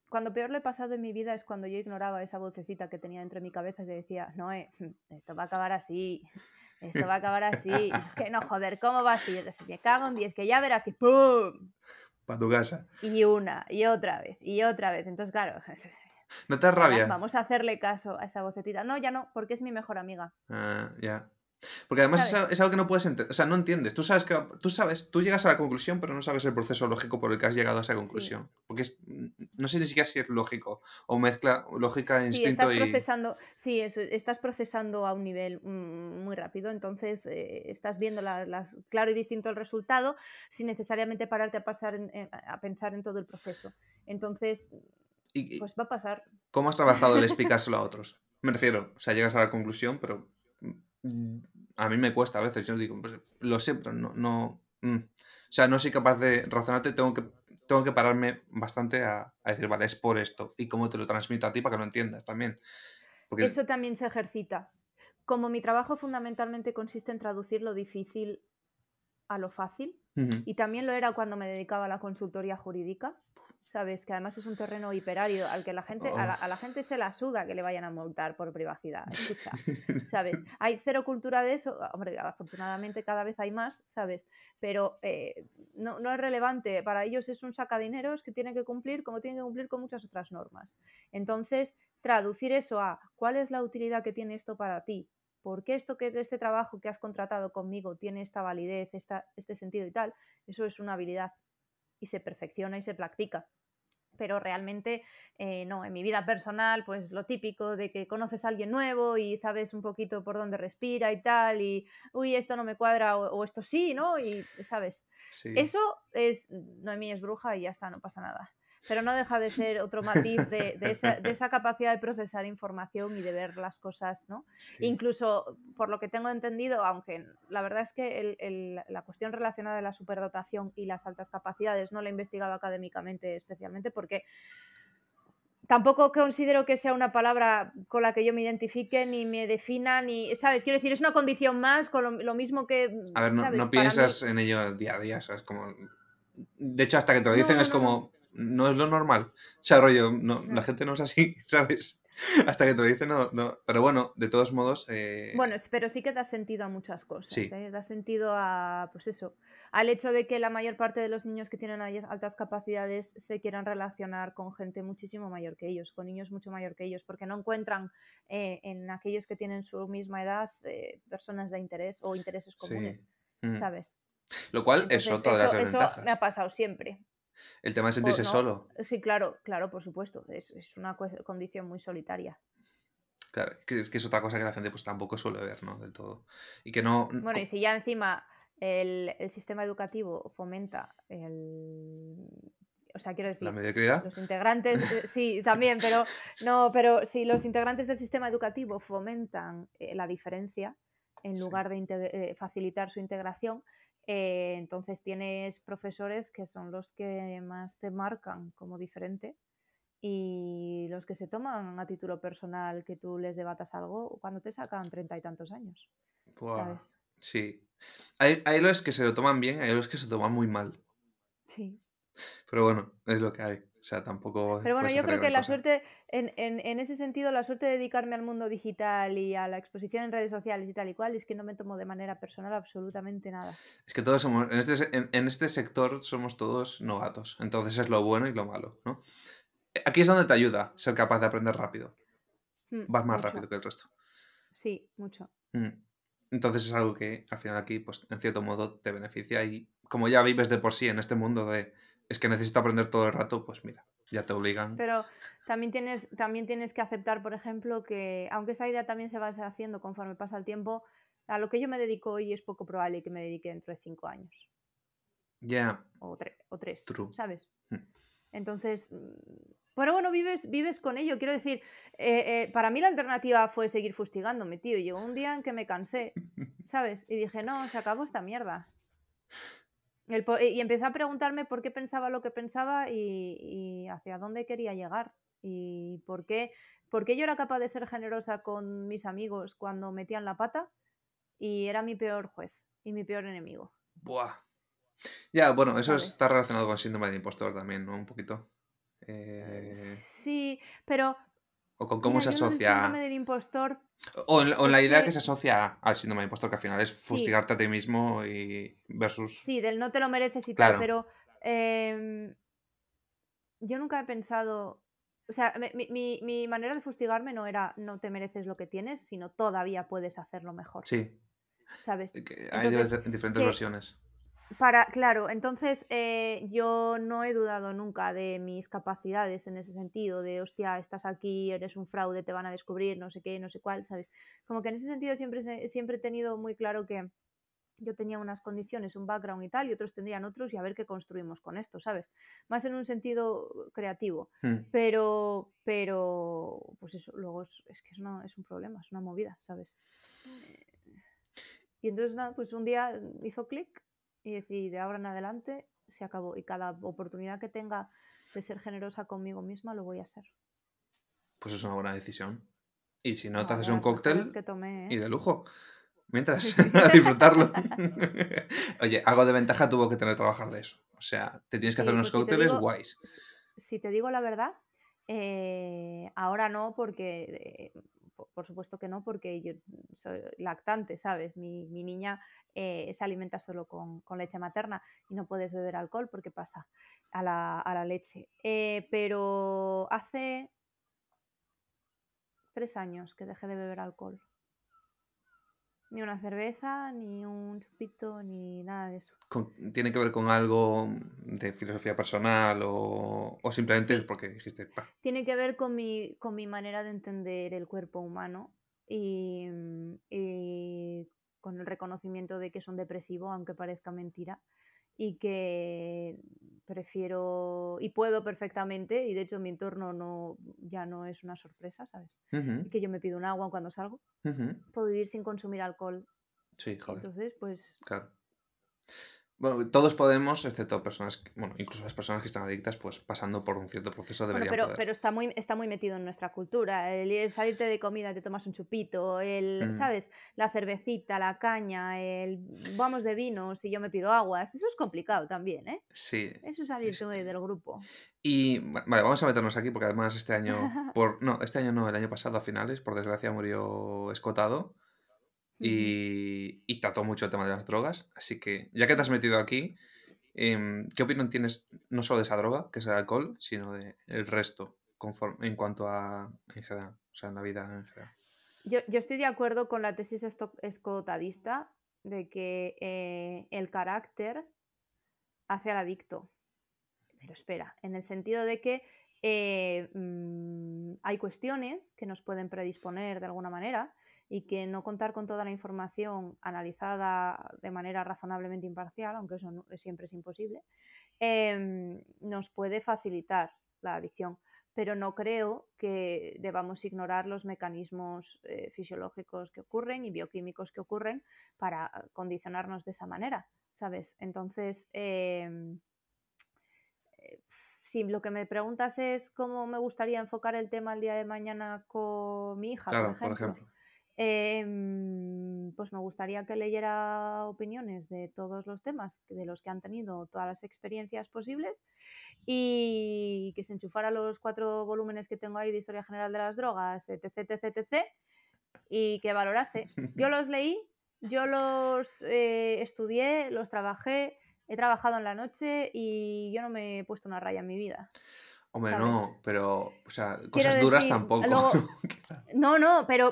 cuando peor lo he pasado en mi vida es cuando yo ignoraba esa vocecita que tenía dentro de mi cabeza que decía, no, esto va a acabar así, esto va a acabar así. Y yo, que no, joder, ¿cómo va así? Se me cago en 10, que ya verás que ¡pum! Para tu casa. Y una, y otra vez, y otra vez. Entonces, claro, ¿No te da nada, rabia? vamos a hacerle caso a esa vocecita. No, ya no, porque es mi mejor amiga, Ya. Porque además ¿sabes? es algo que no puedes entender, o sea, no entiendes. Tú llegas a la conclusión, pero no sabes el proceso lógico por el que has llegado a esa Sí. conclusión. Porque no sé ni siquiera si es lógico o mezcla lógica, Sí, instinto estás y... procesando, sí, eso, estás procesando a un nivel muy rápido, entonces estás viendo claro y distinto el resultado sin necesariamente pararte a, a pensar en todo el proceso. Entonces, y pues va a pasar. ¿Cómo has trabajado el explicárselo a otros? Me refiero, o sea, llegas a la conclusión, pero a mí me cuesta a veces. Yo digo, pues, lo sé, pero o sea, no soy capaz de razonarte, tengo que pararme bastante a decir, vale, es por esto. Y cómo te lo transmito a ti para que lo entiendas también. Porque... Eso también se ejercita. Como mi trabajo fundamentalmente consiste en traducir lo difícil a lo fácil, Ujú. y también lo era cuando me dedicaba a la consultoría jurídica, ¿sabes? Que además es un terreno hiperárido al que Oh. a la gente se la suda que le vayan a multar por privacidad. Escucha, ¿sabes? Hay cero cultura de eso, hombre, afortunadamente cada vez hay más, ¿sabes? Pero no es relevante, para ellos es un sacadineros que tiene que cumplir como tiene que cumplir con muchas otras normas. Entonces, traducir eso a cuál es la utilidad que tiene esto para ti, por qué este trabajo que has contratado conmigo tiene esta validez, este sentido y tal, eso es una habilidad y se perfecciona y se practica. Pero realmente no, en mi vida personal, pues lo típico de que conoces a alguien nuevo y sabes un poquito por dónde respira y tal, y uy, esto no me cuadra, o esto sí, ¿no? Y sabes, Sí. eso es, Noemí es bruja y ya está, no pasa nada. Pero no deja de ser otro matiz de esa capacidad de procesar información y de ver las cosas, ¿no? Sí. Incluso, por lo que tengo entendido, aunque la verdad es que la cuestión relacionada de la superdotación y las altas capacidades no la he investigado académicamente especialmente porque tampoco considero que sea una palabra con la que yo me identifique, ni me defina, ni, ¿sabes? Quiero decir, es una condición más, con lo mismo que, A ver, ¿sabes? no Para mí, piensas en ello día a día, ¿sabes? Como... De hecho, hasta que te lo dicen no, es no, no. como, no es lo normal. O sea, rollo, no, la No. gente no es así, ¿sabes? Hasta que te lo dicen, no. Pero bueno, de todos modos, Bueno, pero sí que da sentido a muchas cosas, sí. ¿eh? Da sentido a, pues eso, al hecho de que la mayor parte de los niños que tienen altas capacidades se quieran relacionar con gente muchísimo mayor que ellos, con niños mucho mayor que ellos, porque no encuentran en aquellos que tienen su misma edad personas de interés o intereses Sí. comunes, Mm. ¿sabes? Lo cual es Entonces, otra de las eso me ha desventajas. pasado siempre. El tema de O sentirse no, solo. sí, claro, claro, por supuesto. Es una condición muy solitaria. Claro, que es otra cosa que la gente pues tampoco suele ver, ¿no? Del todo. Y que no... Bueno, y si ya encima el sistema educativo fomenta o sea, quiero La decir, mediocridad. los integrantes, sí, también, pero no, pero si los integrantes del sistema educativo fomentan la diferencia en Sí. lugar de facilitar su integración, entonces tienes profesores que son los que más te marcan como diferente y los que se toman a título personal que tú les debatas algo cuando te sacan 30 y tantos años, Buah. ¿sabes? Sí. Hay los que se lo toman bien, hay los que se lo toman muy mal. Sí. Pero bueno, es lo que hay. O sea, tampoco Pero bueno, puedes yo hacer creo gran que la cosa. suerte, en ese sentido, la suerte de dedicarme al mundo digital y a la exposición en redes sociales y tal y cual, es que no me tomo de manera personal absolutamente nada. Es que todos somos, en este sector somos todos novatos. Entonces es lo bueno y lo malo, ¿no? Aquí es donde te ayuda ser capaz de aprender rápido. Vas más rápido Mucho, que el resto. sí, mucho. Mm. Entonces es algo que al final aquí, pues en cierto modo, te beneficia. Y como ya vives de por sí en este mundo de es que necesito aprender todo el rato, pues mira, ya te obligan. Pero también tienes que aceptar, por ejemplo, que aunque esa idea también se va haciendo conforme pasa el tiempo, a lo que yo me dedico hoy es poco probable que me dedique dentro de 5 años Ya, o tres, true. ¿sabes? Mm. Entonces, pero bueno, vives con ello. Quiero decir, para mí la alternativa fue seguir fustigándome, tío. Llegó un día en que me cansé, ¿sabes? Y dije, no, se acabó esta mierda. Y empecé a preguntarme por qué pensaba lo que pensaba y hacia dónde quería llegar. Y por qué yo era capaz de ser generosa con mis amigos cuando metían la pata y era mi peor juez y mi peor enemigo, Buah. Ya, bueno, eso ¿sabes? está relacionado con síndrome de impostor también, ¿no? Un poquito. Sí, pero O con cómo mira, se yo lo del asocia. síndrome del impostor O en es la idea que que se asocia al síndrome de impostor, que al final es sí, fustigarte a ti mismo y versus. sí, del no te lo mereces y tal, Claro, pero em, yo nunca he pensado, o sea, mi manera de fustigarme no era no te mereces lo que tienes, sino todavía puedes hacerlo mejor, sí. ¿sabes? Que hay Entonces, diferentes que versiones. claro, entonces yo no he dudado nunca de mis capacidades en ese sentido, de hostia, estás aquí, eres un fraude, te van a descubrir, no sé qué, no sé cuál, ¿sabes? Como que en ese sentido siempre he tenido muy claro que yo tenía unas condiciones, un background y tal, y otros tendrían otros, y a ver qué construimos con esto, ¿sabes? Más en un sentido creativo. Mm. Pues eso, luego es que es un problema, es una movida, ¿sabes? Eh, y entonces, nada, pues un día hizo clic y decidí, de ahora en adelante se acabó. Y cada oportunidad que tenga de ser generosa conmigo misma, lo voy a ser. Pues es una buena decisión. Y si no, te Buah, de haces un las mejores cóctel que tomé, y ¿eh? de lujo. Mientras, a disfrutarlo. Oye, algo de ventaja tuvo que tener trabajar de eso. O sea, te tienes que hacer Sí, unos pues cócteles guays. si te digo la verdad, ahora no, porque, por supuesto que no, porque yo soy lactante, ¿sabes? Mi niña se alimenta solo con leche materna y no puedes beber alcohol porque pasa a la leche. Pero hace 3 años que dejé de beber alcohol. Ni una cerveza, ni un chupito, ni nada de eso. ¿Tiene que ver con algo de filosofía personal o simplemente es Sí, porque dijiste, "Pa"? tiene que ver con mi manera de entender el cuerpo humano y con el reconocimiento de que es un depresivo, aunque parezca mentira, y que prefiero y puedo perfectamente, y de hecho mi entorno ya no es una sorpresa, ¿sabes? Ujú, Y que yo me pido un agua cuando salgo, ujú. puedo vivir sin consumir alcohol. Sí, joder, Entonces, pues claro. Bueno, todos podemos, excepto personas, bueno, incluso las personas que están adictas, pues pasando por un cierto proceso bueno, deberían pero poder. está muy metido en nuestra cultura. El salirte de comida, te tomas un chupito, Mm, ¿sabes? La cervecita, la caña, vamos de vinos y yo me pido aguas. Eso es complicado también, ¿eh? sí. Eso es salirte del grupo. Y vale, vamos a meternos aquí porque además este año, no, este año no, el año pasado a finales, por desgracia murió Escotado Ujú. y trató mucho el tema de las drogas. Así que, ya que te has metido aquí, ¿qué opinión tienes no solo de esa droga, que es el alcohol, sino de el resto, en cuanto a, en general, o sea, en la vida en general? Yo estoy de acuerdo con la tesis escotadista de que el carácter hace al adicto. Pero espera, en el sentido de que hay cuestiones que nos pueden predisponer de alguna manera y que no contar con toda la información analizada de manera razonablemente imparcial, aunque eso siempre es imposible, nos puede facilitar la adicción. Pero no creo que debamos ignorar los mecanismos fisiológicos que ocurren y bioquímicos que ocurren para condicionarnos de esa manera, ¿sabes? Entonces, si lo que me preguntas es cómo me gustaría enfocar el tema el día de mañana con mi hija, por Claro, por ejemplo, ejemplo. pues me gustaría que leyera opiniones de todos los temas, de los que han tenido todas las experiencias posibles y que se enchufara los 4 volúmenes que tengo ahí de Historia General de las Drogas, etc, etc, etc, y que valorase. Yo los leí, yo los estudié, los trabajé, he trabajado en la noche y yo no me he puesto una raya en mi vida, Hombre, ¿sabes? no, pero, o sea, Quiero cosas duras decir, tampoco, luego, ¿no? Quizá. no, no, pero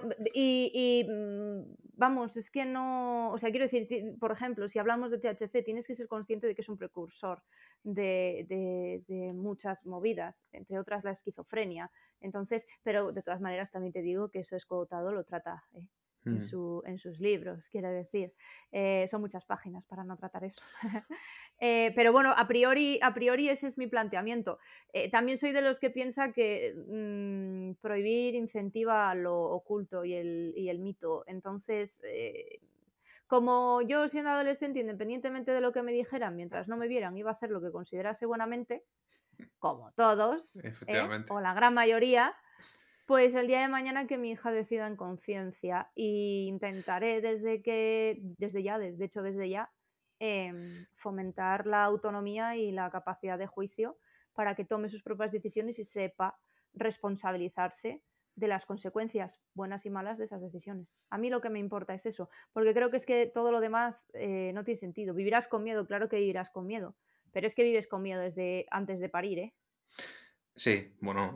vamos, es que no, o sea, quiero decir, por ejemplo, si hablamos de THC, tienes que ser consciente de que es un precursor de muchas movidas, entre otras la esquizofrenia. Entonces, pero de todas maneras también te digo que eso Escotado lo trata Mm, en sus libros, quiero decir. Son muchas páginas para no tratar eso. Pero bueno, a priori ese es mi planteamiento. También soy de los que piensa que prohibir incentiva lo oculto y el mito. Entonces, como yo siendo adolescente, independientemente de lo que me dijeran, mientras no me vieran, iba a hacer lo que considerase buenamente, como todos, efectivamente. o la gran mayoría, pues el día de mañana que mi hija decida en conciencia e intentaré desde ya, fomentar la autonomía y la capacidad de juicio para que tome sus propias decisiones y sepa responsabilizarse de las consecuencias buenas y malas de esas decisiones. A mí lo que me importa es eso, porque creo que es que todo lo demás no tiene sentido. Vivirás con miedo, claro que vivirás con miedo, pero es que vives con miedo desde antes de parir, ¿eh? Sí, bueno,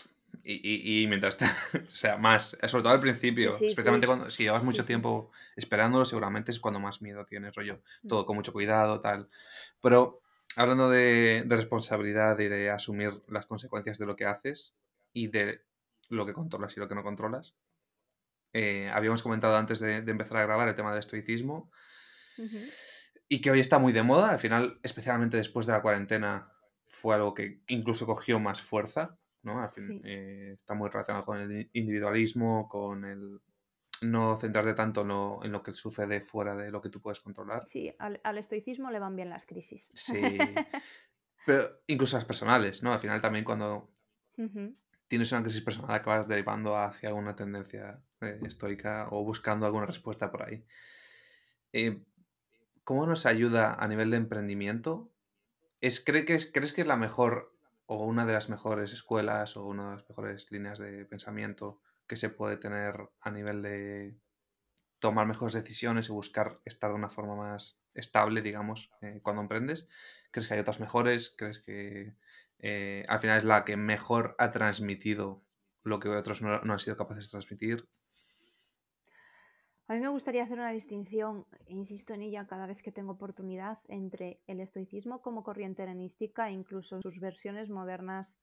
y mientras o sea, más, sobre todo al Sí, principio, sí, especialmente sí, cuando si llevas sí, mucho sí. tiempo esperándolo, seguramente es cuando más miedo tienes, rollo, Mm. todo con mucho cuidado, tal. Pero hablando de responsabilidad y de asumir las consecuencias de lo que haces y de lo que controlas y lo que no controlas, habíamos comentado antes de empezar a grabar el tema del estoicismo Ujú. y que hoy está muy de moda, al final, especialmente después de la cuarentena, fue algo que incluso cogió más fuerza, ¿no? Al fin, Sí. está muy relacionado con el individualismo, con el no centrarte tanto en lo que sucede fuera de lo que tú puedes controlar. Sí, al estoicismo le van bien las crisis. Sí, pero incluso las personales, ¿no? Al final también cuando Ujú. tienes una crisis personal acabas derivando hacia alguna tendencia estoica o buscando alguna respuesta por ahí. Eh, ¿Cómo nos ayuda a nivel de emprendimiento? ¿Crees que es la mejor o una de las mejores escuelas o una de las mejores líneas de pensamiento que se puede tener a nivel de tomar mejores decisiones y buscar estar de una forma más estable, digamos, cuando emprendes? ¿Crees que hay otras mejores? ¿Crees que al final es la que mejor ha transmitido lo que otros no han sido capaces de transmitir? A mí me gustaría hacer una distinción, e insisto en ella cada vez que tengo oportunidad, entre el estoicismo como corriente helenística e incluso sus versiones modernas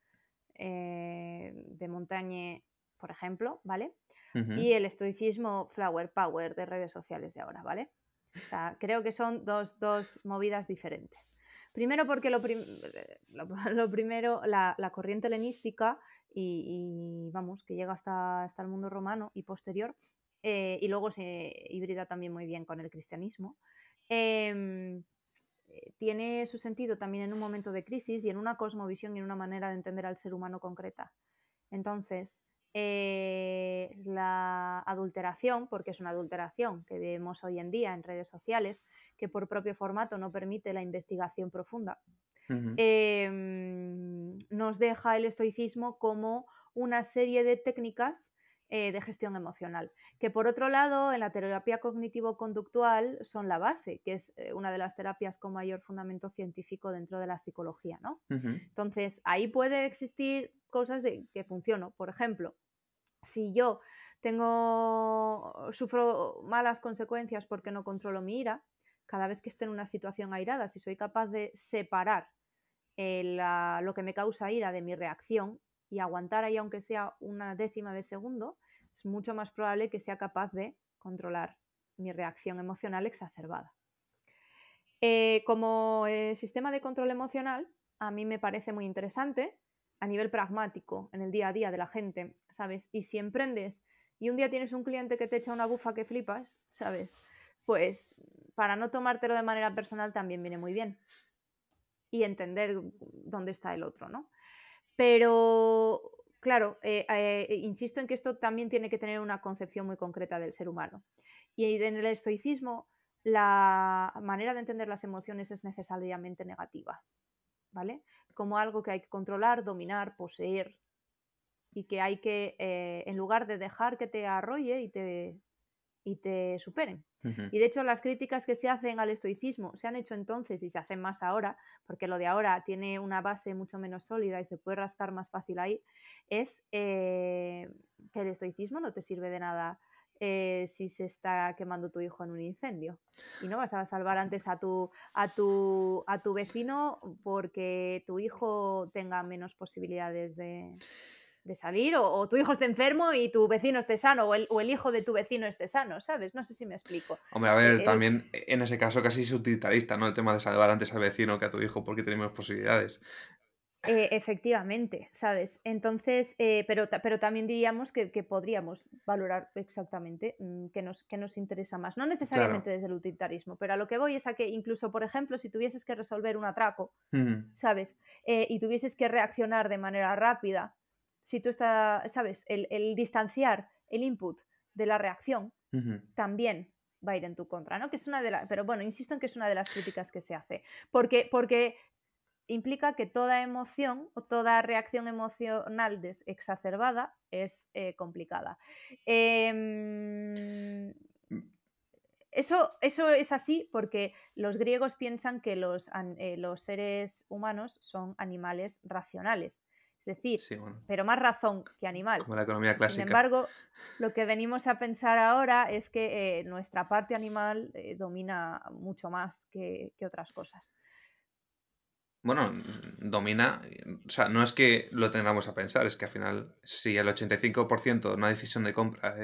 de Montaigne, por ejemplo, ¿vale? Ujú, Y el estoicismo flower power de redes sociales de ahora, ¿vale? O sea, creo que son dos movidas diferentes. Primero porque lo primero, la corriente helenística vamos, que llega hasta el mundo romano y posterior, y luego se híbrida también muy bien con el cristianismo, em, tiene su sentido también en un momento de crisis y en una cosmovisión y en una manera de entender al ser humano concreta. Entonces, la adulteración, porque es una adulteración que vemos hoy en día en redes sociales, que por propio formato no permite la investigación profunda, ujú, nos deja el estoicismo como una serie de técnicas de gestión emocional, que por otro lado en la terapia cognitivo-conductual son la base, que es una de las terapias con mayor fundamento científico dentro de la psicología, ¿no? ujú, Entonces, ahí puede existir cosas de que funcionan. Por ejemplo, si yo sufro malas consecuencias porque no controlo mi ira, cada vez que esté en una situación airada, si soy capaz de separar lo que me causa ira de mi reacción y aguantar ahí aunque sea una décima de segundo, es mucho más probable que sea capaz de controlar mi reacción emocional exacerbada. Como sistema de control emocional, a mí me parece muy interesante a nivel pragmático, en el día a día de la gente, ¿sabes? Y si emprendes y un día tienes un cliente que te echa una bufa que flipas, ¿sabes? Pues para no tomártelo de manera personal también viene muy bien y entender dónde está el otro, ¿no? Pero, claro, insisto en que esto también tiene que tener una concepción muy concreta del ser humano. Y en el estoicismo, la manera de entender las emociones es necesariamente negativa, ¿vale? Como algo que hay que controlar, dominar, poseer y que hay que, en lugar de dejar que te arrolle y te superen. ujú. Y de hecho las críticas que se hacen al estoicismo se han hecho entonces y se hacen más ahora, porque lo de ahora tiene una base mucho menos sólida y se puede rascar más fácil ahí, es que el estoicismo no te sirve de nada si se está quemando tu hijo en un incendio. Y no vas a salvar antes a tu vecino porque tu hijo tenga menos posibilidades de salir o tu hijo esté enfermo y tu vecino esté sano o el hijo de tu vecino esté sano, ¿sabes? No sé si me explico. Hombre, a ver, El, también en ese caso casi es utilitarista, ¿no? El tema de salvar antes al vecino que a tu hijo porque tenemos posibilidades. efectivamente, ¿sabes? Entonces, pero también diríamos que podríamos valorar exactamente qué nos interesa más. No necesariamente Claro. desde el utilitarismo, pero a lo que voy es a que incluso, por ejemplo, si tuvieses que resolver un atraco, Ujú, ¿sabes? Y tuvieses que reaccionar de manera rápida, si tú estás, ¿sabes? El distanciar el input de la reacción ujú. también va a ir en tu contra, ¿no? Que es una de las, pero bueno, insisto en que es una de las críticas que se hace. Porque implica que toda emoción o toda reacción emocional exacerbada es complicada. Em, Mm, eso es así porque los griegos piensan que los seres humanos son animales racionales, es decir, sí, bueno, pero más razón que animal. como la economía Sin clásica. embargo, lo que venimos a pensar ahora es que nuestra parte animal domina mucho más que otras cosas. Bueno, domina, o sea, no es que lo tengamos a pensar, es que al final, si el 85% de una decisión de compra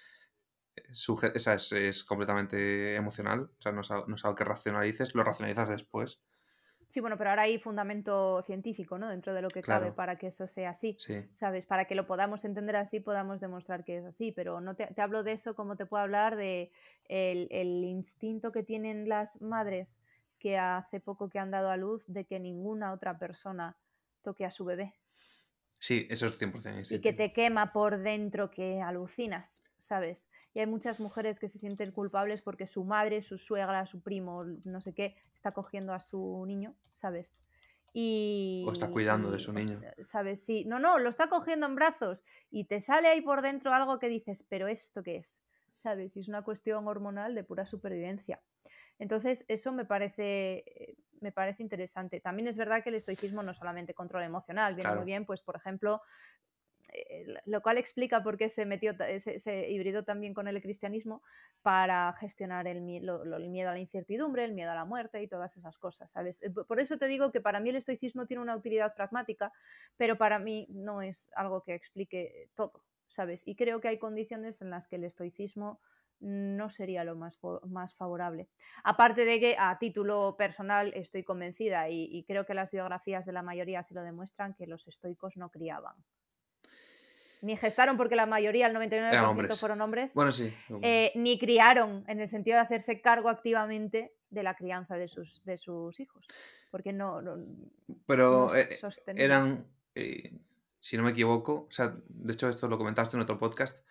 es completamente emocional, o sea, no es algo que racionalices, lo racionalizas después. Sí, bueno, pero ahora hay fundamento científico, ¿no? Dentro de lo que cabe Claro, para que eso sea así, sí, ¿sabes? Para que lo podamos entender así, podamos demostrar que es así, pero no te hablo de eso como te puedo hablar de el instinto que tienen las madres que hace poco que han dado a luz de que ninguna otra persona toque a su bebé sí, eso es 100% y que instintivo. te quema por dentro, que alucinas, ¿sabes? Y hay muchas mujeres que se sienten culpables porque su madre, su suegra, su primo, no sé qué, está cogiendo a su niño, ¿sabes? O está cuidando de su niño. ¿Sabes? Sí, no, lo está cogiendo en brazos y te sale ahí por dentro algo que dices, pero ¿esto qué es? ¿Sabes? Y es una cuestión hormonal de pura supervivencia. Entonces, eso me parece interesante. También es verdad que el estoicismo no solamente control emocional, viene muy Claro, bien, pues, por ejemplo, lo cual explica por qué se hibridó también con el cristianismo para gestionar el miedo a la incertidumbre, el miedo a la muerte y todas esas cosas, ¿sabes? Por eso te digo que para mí el estoicismo tiene una utilidad pragmática, pero para mí no es algo que explique todo, ¿sabes? Y creo que hay condiciones en las que el estoicismo no sería lo más favorable. Aparte de que a título personal estoy convencida y creo que las biografías de la mayoría se lo demuestran que los estoicos no criaban ni gestaron porque la mayoría, el eran 99% hombres. fueron hombres, Bueno, sí, ni criaron en el sentido de hacerse cargo activamente de la crianza de sus hijos, porque no pero es sostenible. eran, si no me equivoco, o sea, de hecho esto lo comentaste en otro podcast,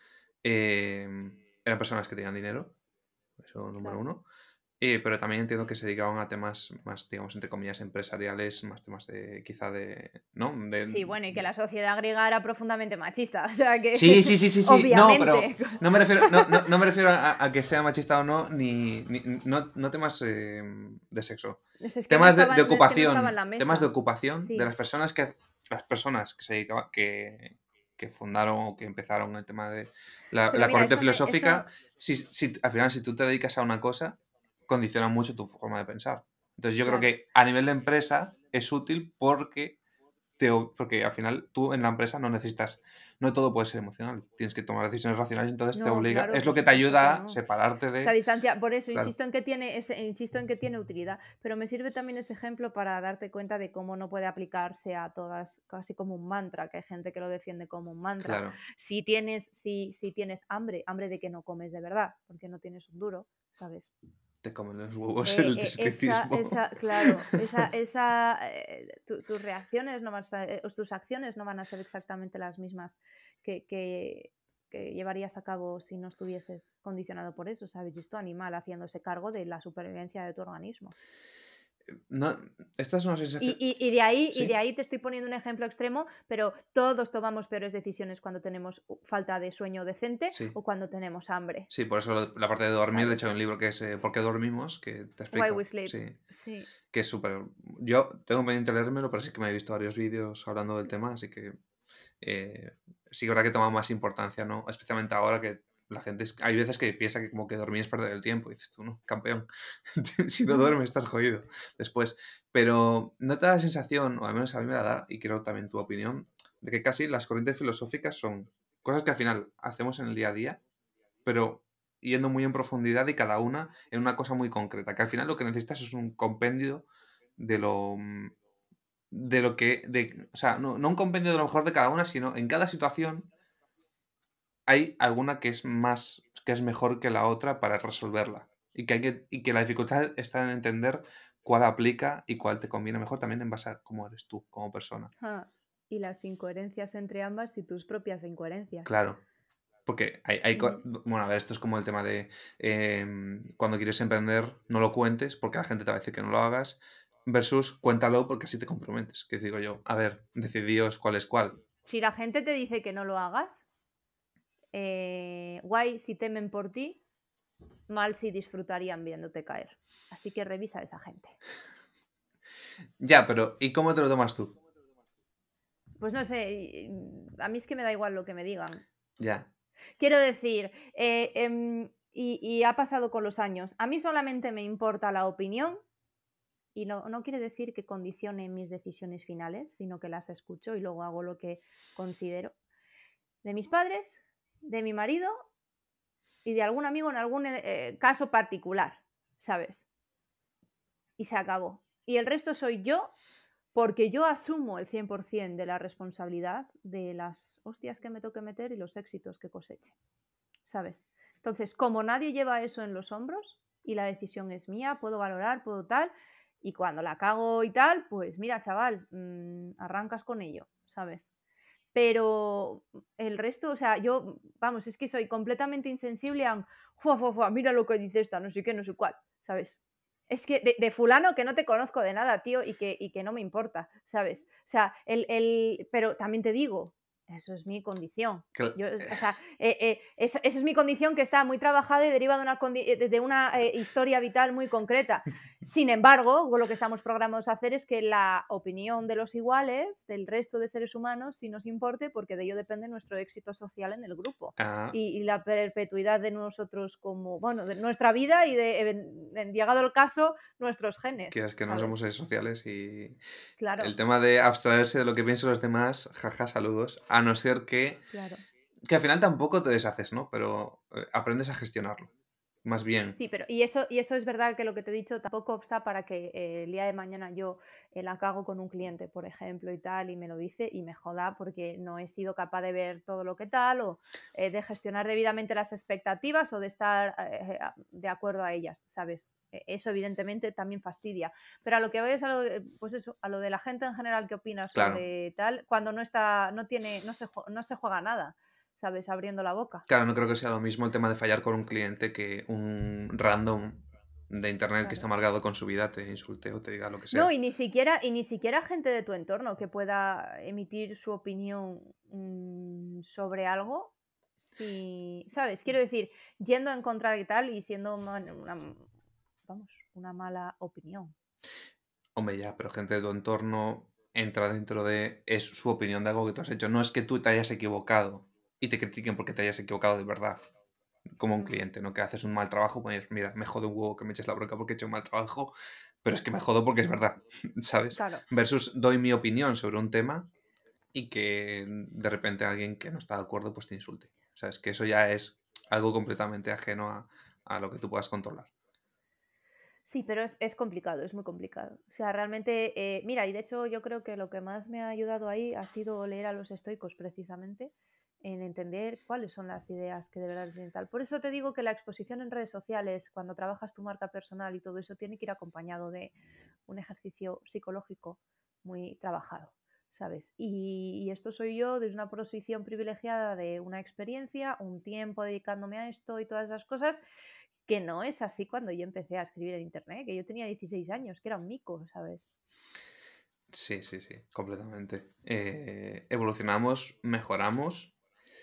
eran personas que tenían dinero, eso número Claro. uno. Pero también entiendo que se dedicaban a temas más, digamos, entre comillas, empresariales, más temas de, quizá de, ¿no? Sí, bueno, y que la sociedad griega era profundamente machista, o sea Sí, que sí, sí, sí, sí. No, pero obviamente. no me refiero a que sea machista o no, no temas de sexo. Es que no Temas de estaban, es que no estaba en ocupación. la Temas de mesa. ocupación de Sí. las personas que se dedicaban, que fundaron o que empezaron el tema de la Pero mira, corriente eso filosófica. Al final, si tú te dedicas a una cosa, condiciona mucho tu forma de pensar. Entonces, yo creo claro. que a nivel de empresa es útil porque al final tú en la empresa no todo puede ser emocional, tienes que tomar decisiones racionales, entonces te No, obliga, claro, es lo por que te supuesto ayuda que a no. separarte Esa de, distancia, por eso claro, insisto en que tiene utilidad, pero me sirve también ese ejemplo para darte cuenta de cómo no puede aplicarse a todas, casi como un mantra, que hay gente que lo defiende como un mantra. claro, Si tienes hambre, hambre de que no comes de verdad, porque no tienes un duro, ¿sabes? te comen los huevos el estoicismo. Claro, tus reacciones no van a ser, tus acciones no van a ser exactamente las mismas que, que, que llevarías a cabo si no estuvieses condicionado por eso, ¿sabes? Y es tu animal haciéndose cargo de la supervivencia de tu organismo. No, esta es una sensación, Y de sí, ahí te estoy poniendo un ejemplo extremo, pero todos tomamos peores decisiones cuando tenemos falta de sueño decente sí, o cuando tenemos hambre, sí, por eso la parte de dormir, de hecho hay ¿sabes? un libro que es ¿Por qué dormimos?, que te Why explica, we sleep. sí, Sí. que es súper, yo tengo pendiente leérmelo, pero sí que me he visto varios vídeos hablando del tema, así que eh, sí que es verdad que toma más importancia, ¿no? Especialmente ahora que la gente hay veces que piensa que como que dormir es perder el tiempo. Y dices tú, no, campeón. Si no duermes estás jodido después. Pero no te da la sensación, o al menos a mí me la da, y quiero también tu opinión, de que casi las corrientes filosóficas son cosas que al final hacemos en el día a día, pero yendo muy en profundidad y cada una en una cosa muy concreta, que al final lo que necesitas es un compendio de lo que, o sea, no un compendio de lo mejor de cada una, sino en cada situación hay alguna que es mejor que la otra para resolverla. Y que la dificultad está en entender cuál aplica y cuál te conviene mejor también en base a cómo eres tú como persona. Ah, y las incoherencias entre ambas y tus propias incoherencias. Claro, porque Mm, bueno, a ver, esto es como el tema de cuando quieres emprender, no lo cuentes porque la gente te va a decir que no lo hagas. versus cuéntalo porque así te comprometes. Que digo yo, a ver, decidíos cuál es cuál. Si la gente te dice que no lo hagas, guay si temen por ti, mal si disfrutarían viéndote caer. Así que revisa a esa gente. Ya, pero ¿y cómo te lo tomas tú? Pues no sé, a mí es que me da igual lo que me digan. Ya. Quiero decir, y ha pasado con los años. A mí solamente me importa la opinión y no quiere decir que condicione mis decisiones finales, sino que las escucho y luego hago lo que considero. De mis padres, de mi marido y de algún amigo en algún caso particular, ¿sabes? Y se acabó. Y el resto soy yo porque yo asumo el 100% de la responsabilidad de las hostias que me toque meter y los éxitos que coseche, ¿sabes? Entonces, como nadie lleva eso en los hombros y la decisión es mía, puedo valorar, puedo tal, y cuando la cago y tal, pues mira, chaval, arrancas con ello, ¿sabes? Pero el resto, o sea, yo, vamos, es que soy completamente insensible a, "Fua, fua, fua, mira lo que dice esta, no sé qué, no sé cuál", ¿sabes? Es que de fulano que no te conozco de nada, tío, y que no me importa, ¿sabes? O sea, pero también te digo, eso es mi condición. Cl- Yo, o sea, eso es mi condición que está muy trabajada y deriva de una historia vital muy concreta. Sin embargo, lo que estamos programados a hacer es que la opinión de los iguales, del resto de seres humanos, sí nos importe, porque de ello depende nuestro éxito social en el grupo ah, y la perpetuidad de nosotros como, bueno, de nuestra vida y llegado el caso, nuestros genes, quieras que no somos ¿sabes? seres sociales y el Claro, tema de abstraerse de lo que piensen los demás, jaja, saludos. A no ser claro. que al final tampoco te deshaces, ¿no? Pero aprendes a gestionarlo. Más bien. Sí, pero y eso es verdad que lo que te he dicho tampoco obsta para que el día de mañana yo la cago con un cliente, por ejemplo, y tal, y me lo dice y me joda porque no he sido capaz de ver todo lo que tal o de gestionar debidamente las expectativas o de estar de acuerdo a ellas, ¿sabes? Eso evidentemente también fastidia. Pero a lo que voy es a lo pues eso, a lo de la gente en general que opina Claro. sobre tal, cuando no está, no se juega nada, ¿sabes? Abriendo la boca. Claro, no creo que sea lo mismo el tema de fallar con un cliente que un random de internet que está Claro. amargado con su vida te insulte o te diga lo que No, sea. y ni siquiera gente de tu entorno que pueda emitir su opinión sobre algo, si, ¿sabes? Quiero decir, yendo en contra de tal y siendo una mala opinión. Hombre, ya, pero gente de tu entorno entra dentro de... Es su opinión de algo que tú has hecho. No es que tú te hayas equivocado y te critiquen porque te hayas equivocado de verdad. Como un Mm, cliente, ¿no? Que haces un mal trabajo, pues mira, me jode un huevo que me eches la bronca porque he hecho un mal trabajo, pero es que me jodo porque es verdad, ¿sabes? claro. Versus doy mi opinión sobre un tema y que de repente alguien que no está de acuerdo pues te insulte. O sea, es que eso ya es algo completamente ajeno a lo que tú puedas controlar. Sí, pero es complicado, es muy complicado. O sea, realmente, mira, y de hecho yo creo que lo que más me ha ayudado ahí ha sido leer a los estoicos precisamente, en entender cuáles son las ideas que de verdad tienen tal. Por eso te digo que la exposición en redes sociales, cuando trabajas tu marca personal y todo eso, tiene que ir acompañado de un ejercicio psicológico muy trabajado, ¿sabes? Y esto soy yo desde una posición privilegiada de una experiencia, un tiempo dedicándome a esto y todas esas cosas, que no es así cuando yo empecé a escribir en internet, que yo tenía 16 años, que era un mico, ¿sabes? Sí, sí, sí, completamente. Evolucionamos, mejoramos,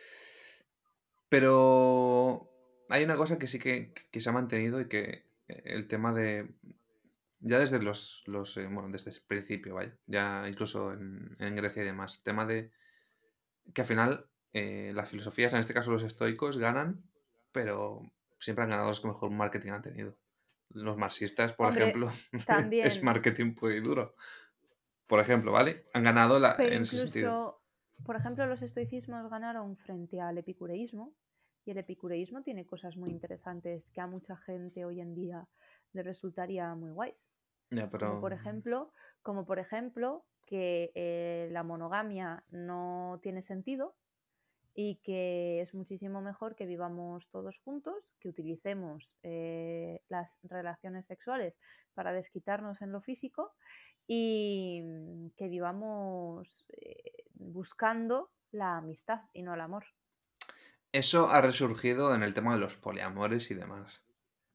pero hay una cosa que sí que se ha mantenido y que el tema de ya desde bueno, desde el principio, vaya, ya incluso en Grecia y demás, el tema de que al final las filosofías, en este caso los estoicos, ganan, pero siempre han ganado los que mejor marketing han tenido. Los marxistas, por Hombre, ejemplo, es también, marketing puro y duro. Por ejemplo, ¿vale? Han ganado pero en ese sentido. incluso, por ejemplo, los estoicismos ganaron frente al epicureísmo, y el epicureísmo tiene cosas muy interesantes que a mucha gente hoy en día le resultaría muy guays. Ya, Como pero por ejemplo, que la monogamia no tiene sentido y que es muchísimo mejor que vivamos todos juntos, que utilicemos las relaciones sexuales para desquitarnos en lo físico y que vivamos buscando la amistad y no el amor. eso ha resurgido en el tema de los poliamores y demás.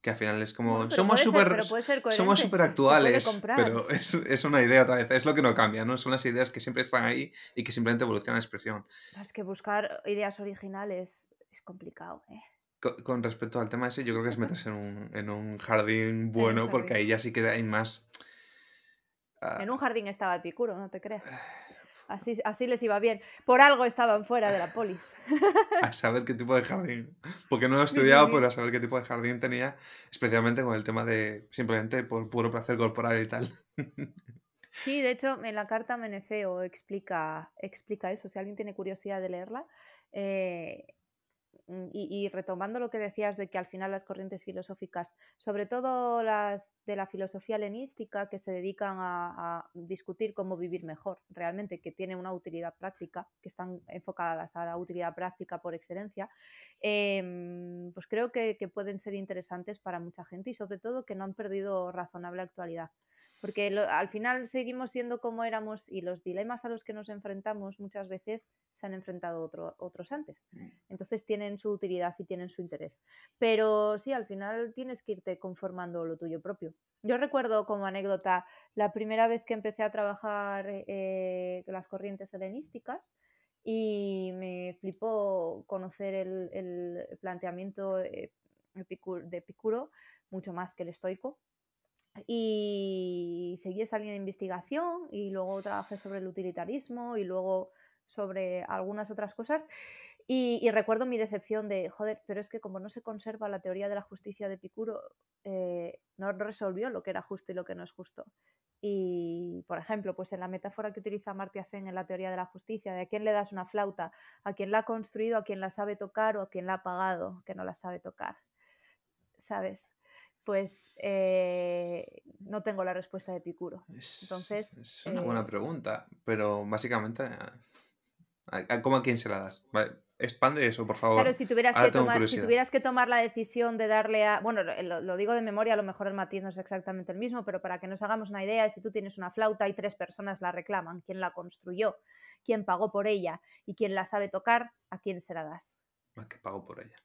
que al final es Bueno, como, pero puede ser somos coherente. súper Se puede actuales, comprar. pero es una idea otra vez, es lo que no cambia, ¿no? Son las ideas que siempre están ahí y que simplemente evolucionan la expresión. Es que buscar ideas originales es complicado, ¿eh? Con respecto al tema ese, yo creo que es meterse en un jardín En un bueno, porque jardín. ahí ya sí que hay más... En un ah, jardín estaba Epicuro, no te creas. Así les iba bien. Por algo estaban fuera de la polis. a saber qué tipo de jardín. Porque no lo he Sí, sí, estudiado, pero a sí. saber qué tipo de jardín tenía, especialmente con el tema de simplemente por puro placer corporal y tal. Sí, de hecho, en la carta Meneceo explica eso. Si alguien tiene curiosidad de leerla, eh, y retomando lo que decías de que al final las corrientes filosóficas, sobre todo las de la filosofía helenística, que se dedican a discutir cómo vivir mejor, realmente, que tienen una utilidad práctica, que están enfocadas a la utilidad práctica por excelencia, pues creo que pueden ser interesantes para mucha gente y sobre todo que no han perdido razonable actualidad. Porque al final seguimos siendo como éramos y los dilemas a los que nos enfrentamos muchas veces se han enfrentado otros antes. Entonces tienen su utilidad y tienen su interés. Pero sí, al final tienes que irte conformando lo tuyo propio. Yo recuerdo como anécdota la primera vez que empecé a trabajar las corrientes helenísticas y me flipó conocer el planteamiento de Epicuro, mucho más que el estoico. Y seguí esta línea de investigación y luego trabajé sobre el utilitarismo y luego sobre algunas otras cosas y recuerdo mi decepción de, joder, pero es que como no se conserva la teoría de la justicia de Epicuro, no resolvió lo que era justo y lo que no es justo. Y, por ejemplo, pues en la metáfora que utiliza Amartya Sen en la teoría de la justicia, de a quién le das una flauta, a quién la ha construido, a quién la sabe tocar o a quién la ha pagado, que no la sabe tocar, ¿sabes? Pues no tengo la respuesta de Epicuro. Entonces, Es una buena pregunta, pero básicamente, ¿cómo a quién se la das? Vale, expande eso, por claro, favor. si tuvieras Ahora que tengo tomar, si curiosidad. tuvieras que tomar la decisión de darle a. Bueno, lo digo de memoria, a lo mejor el matiz no es exactamente el mismo, pero para que nos hagamos una idea, si tú tienes una flauta y 3 personas la reclaman, quién la construyó, quién pagó por ella y quién la sabe tocar, ¿a quién se la das? Que pago por ella.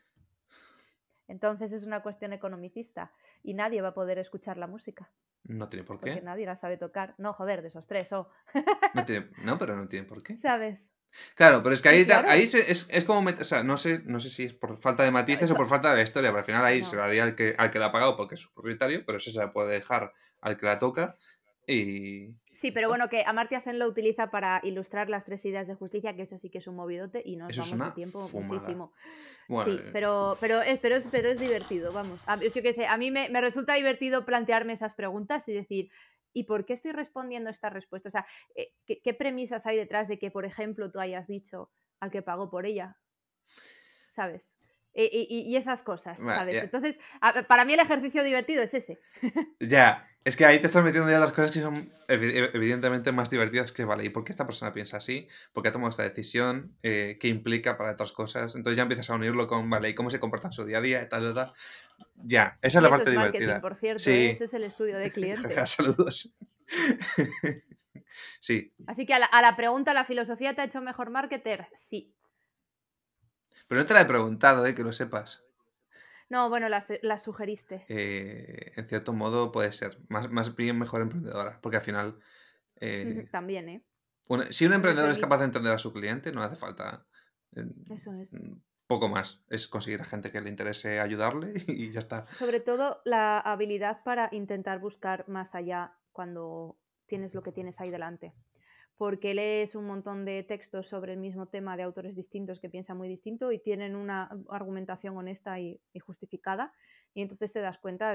Entonces es una cuestión economicista y nadie va a poder escuchar la música No tiene por porque qué. nadie la sabe tocar. No, joder, de esos 3, No, pero no tiene por qué. ¿sabes? Claro, pero es que Sí, ahí claro. es como, o sea, no sé si es por falta de No, matices o eso. por falta de la historia, pero al final ahí se No. la di al que la ha pagado porque es su propietario, pero eso se la puede dejar al que la toca y Sí, ya pero está. bueno, que Amartya Sen lo utiliza para ilustrar las 3 ideas de justicia, que eso sí que es un movidote y nos Eso es vamos de una tiempo fumada. muchísimo. Bueno, Sí, pero es divertido, vamos. A mí me resulta divertido plantearme esas preguntas y decir, ¿y por qué estoy respondiendo esta respuesta? O sea, ¿qué premisas hay detrás de que, por ejemplo, tú hayas dicho al que pagó por ella? ¿Sabes? Y esas cosas, ¿sabes? ya, Entonces, para mí el ejercicio divertido es ese. ya, es que ahí te estás metiendo ya las cosas que son evidentemente más divertidas que, vale, ¿y por qué esta persona piensa así? ¿Por qué ha tomado esta decisión? ¿Qué implica para otras cosas? Entonces ya empiezas a unirlo con, vale, ¿y cómo se comporta en su día a día? Tal, tal, tal. Ya, esa es Y la eso parte es marketing, divertida. por cierto, ¿eh? Ese Sí, es el estudio de jaja, cliente. saludos. Sí, Así que a la pregunta, ¿la filosofía te ha hecho mejor marketer? Sí. pero no te la he preguntado, que lo sepas. No, bueno, la sugeriste. En cierto modo puede ser, más bien mejor emprendedora, porque al final, eh, También, ¿eh? si un Que me emprendedor es permite. capaz de entender a su cliente, no hace falta eh, Eso es. poco más, es conseguir a gente que le interese ayudarle y ya está. Sobre todo la habilidad para intentar buscar más allá cuando tienes lo que tienes ahí delante. Porque lees un montón de textos sobre el mismo tema de autores distintos que piensan muy distinto y tienen una argumentación honesta y justificada. Y entonces te das cuenta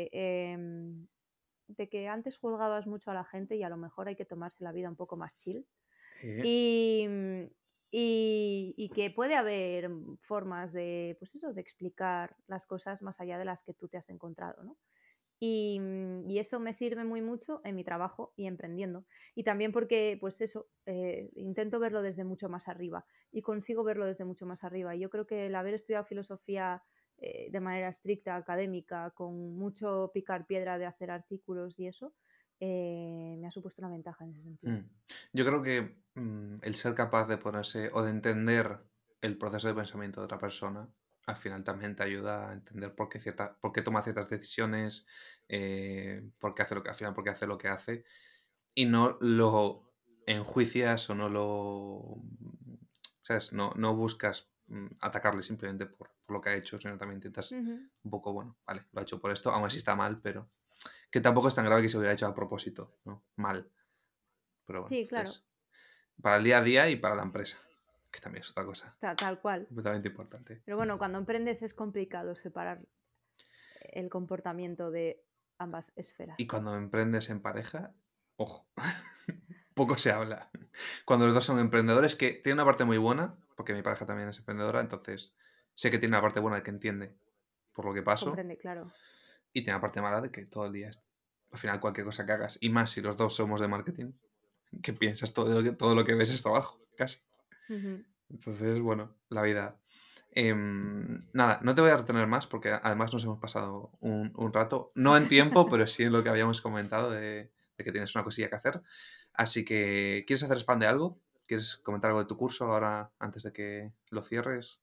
de que antes juzgabas mucho a la gente y a lo mejor hay que tomarse la vida un poco más chill. Eh, Y, y que puede haber formas de, pues eso, de explicar las cosas más allá de las que tú te has encontrado, ¿no? Y eso me sirve muy mucho en mi trabajo y emprendiendo. Y también porque, pues eso, intento verlo desde mucho más arriba y consigo verlo desde mucho más arriba. Y yo creo que el haber estudiado filosofía de manera estricta, académica, con mucho picar piedra de hacer artículos y eso, me ha supuesto una ventaja en ese sentido. mm. Yo creo que el ser capaz de ponerse o de entender el proceso de pensamiento de otra persona al final también te ayuda a entender por qué toma ciertas decisiones, por qué hace lo que, al final, por qué hace lo que hace, y no lo enjuicias o no lo, ¿sabes? No buscas atacarle simplemente por lo que ha hecho, sino también intentas Ujú. un poco, bueno, vale, lo ha hecho por esto, aún así está mal, pero que tampoco es tan grave que se hubiera hecho a propósito, ¿no? Mal. Pero bueno, Sí, claro, entonces, para el día a día y para la empresa, que también es otra cosa tal cual. completamente importante. Pero bueno, cuando emprendes es complicado separar el comportamiento de ambas Y esferas. cuando emprendes en pareja, ojo, poco se habla. Cuando los dos son emprendedores, que tiene una parte muy buena, porque mi pareja también es emprendedora, entonces sé que tiene una parte buena de que entiende por lo que paso, Comprende, claro. y tiene una parte mala de que todo el día, al final cualquier cosa que hagas, y más si los dos somos de marketing, que piensas todo lo que ves es trabajo, casi. Ujú. Entonces, bueno, la vida. Nada, no te voy a retener más porque además nos hemos pasado un rato, no en tiempo, pero sí en lo que habíamos comentado de que tienes una cosilla que hacer. Así que, ¿quieres hacer spam de algo? ¿Quieres comentar algo de tu curso ahora antes de que lo cierres?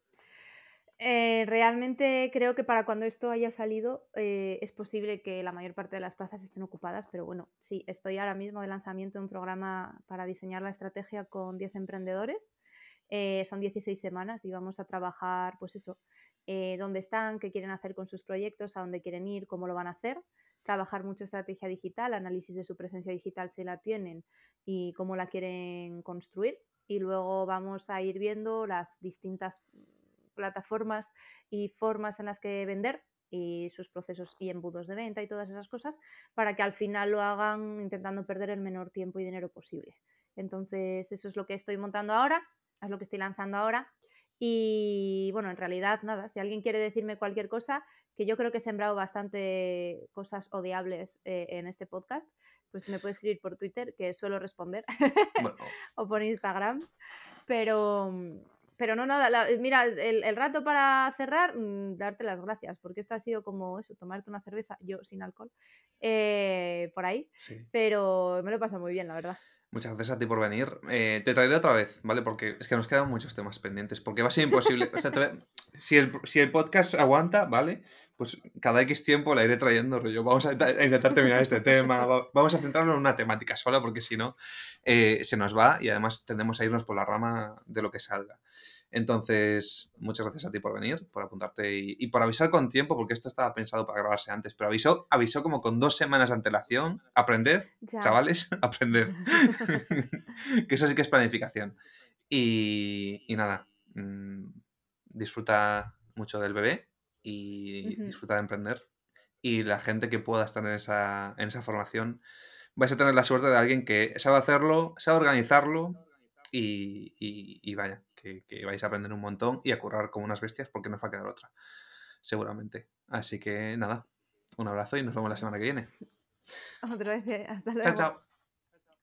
Realmente creo que para cuando esto haya salido, es posible que la mayor parte de las plazas estén ocupadas, pero bueno, sí, estoy ahora mismo de lanzamiento de un programa para diseñar la estrategia con 10 emprendedores. Son 16 semanas y vamos a trabajar, pues eso, dónde están, qué quieren hacer con sus proyectos, a dónde quieren ir, cómo lo van a hacer. Trabajar mucho estrategia digital, análisis de su presencia digital si la tienen y cómo la quieren construir. Y luego vamos a ir viendo las distintas plataformas y formas en las que vender y sus procesos y embudos de venta y todas esas cosas para que al final lo hagan intentando perder el menor tiempo y dinero posible. Entonces, eso es lo que estoy montando ahora, es lo que estoy lanzando ahora. Y bueno, en realidad, nada, si alguien quiere decirme cualquier cosa, que yo creo que he sembrado bastante cosas odiables en este podcast, pues me puede escribir por Twitter, que suelo responder, Bueno, o por Instagram. Pero, pero no, nada, mira, el rato para cerrar, darte las gracias, porque esto ha sido como eso, tomarte una cerveza, yo sin alcohol, por ahí, sí. pero me lo he pasado muy bien, la verdad. Muchas gracias a ti por venir. Te traeré otra vez, ¿vale? Porque es que nos quedan muchos temas pendientes. Porque va a ser imposible. O sea, si el podcast aguanta, ¿vale? Pues cada X tiempo la iré trayendo, rollo. Vamos a intentar terminar este tema. Vamos a centrarlo en una temática sola, porque si no, se nos va y además tendemos a irnos por la rama de lo que salga. Entonces, muchas gracias a ti por venir, por apuntarte y por avisar con tiempo, porque esto estaba pensado para grabarse antes, pero avisó como con 2 semanas de antelación. Aprended, Ya. chavales, aprended. Que eso sí que es planificación. Y nada, disfruta mucho del bebé y Ujú. disfruta de emprender. Y la gente que pueda estar en esa formación, vais a tener la suerte de alguien que sabe hacerlo, sabe organizarlo y vaya, que vais a aprender un montón y a currar como unas bestias porque no os va a quedar otra, seguramente. Así que nada, un abrazo y nos vemos la semana que viene. Otra vez, hasta Chao, luego. chao.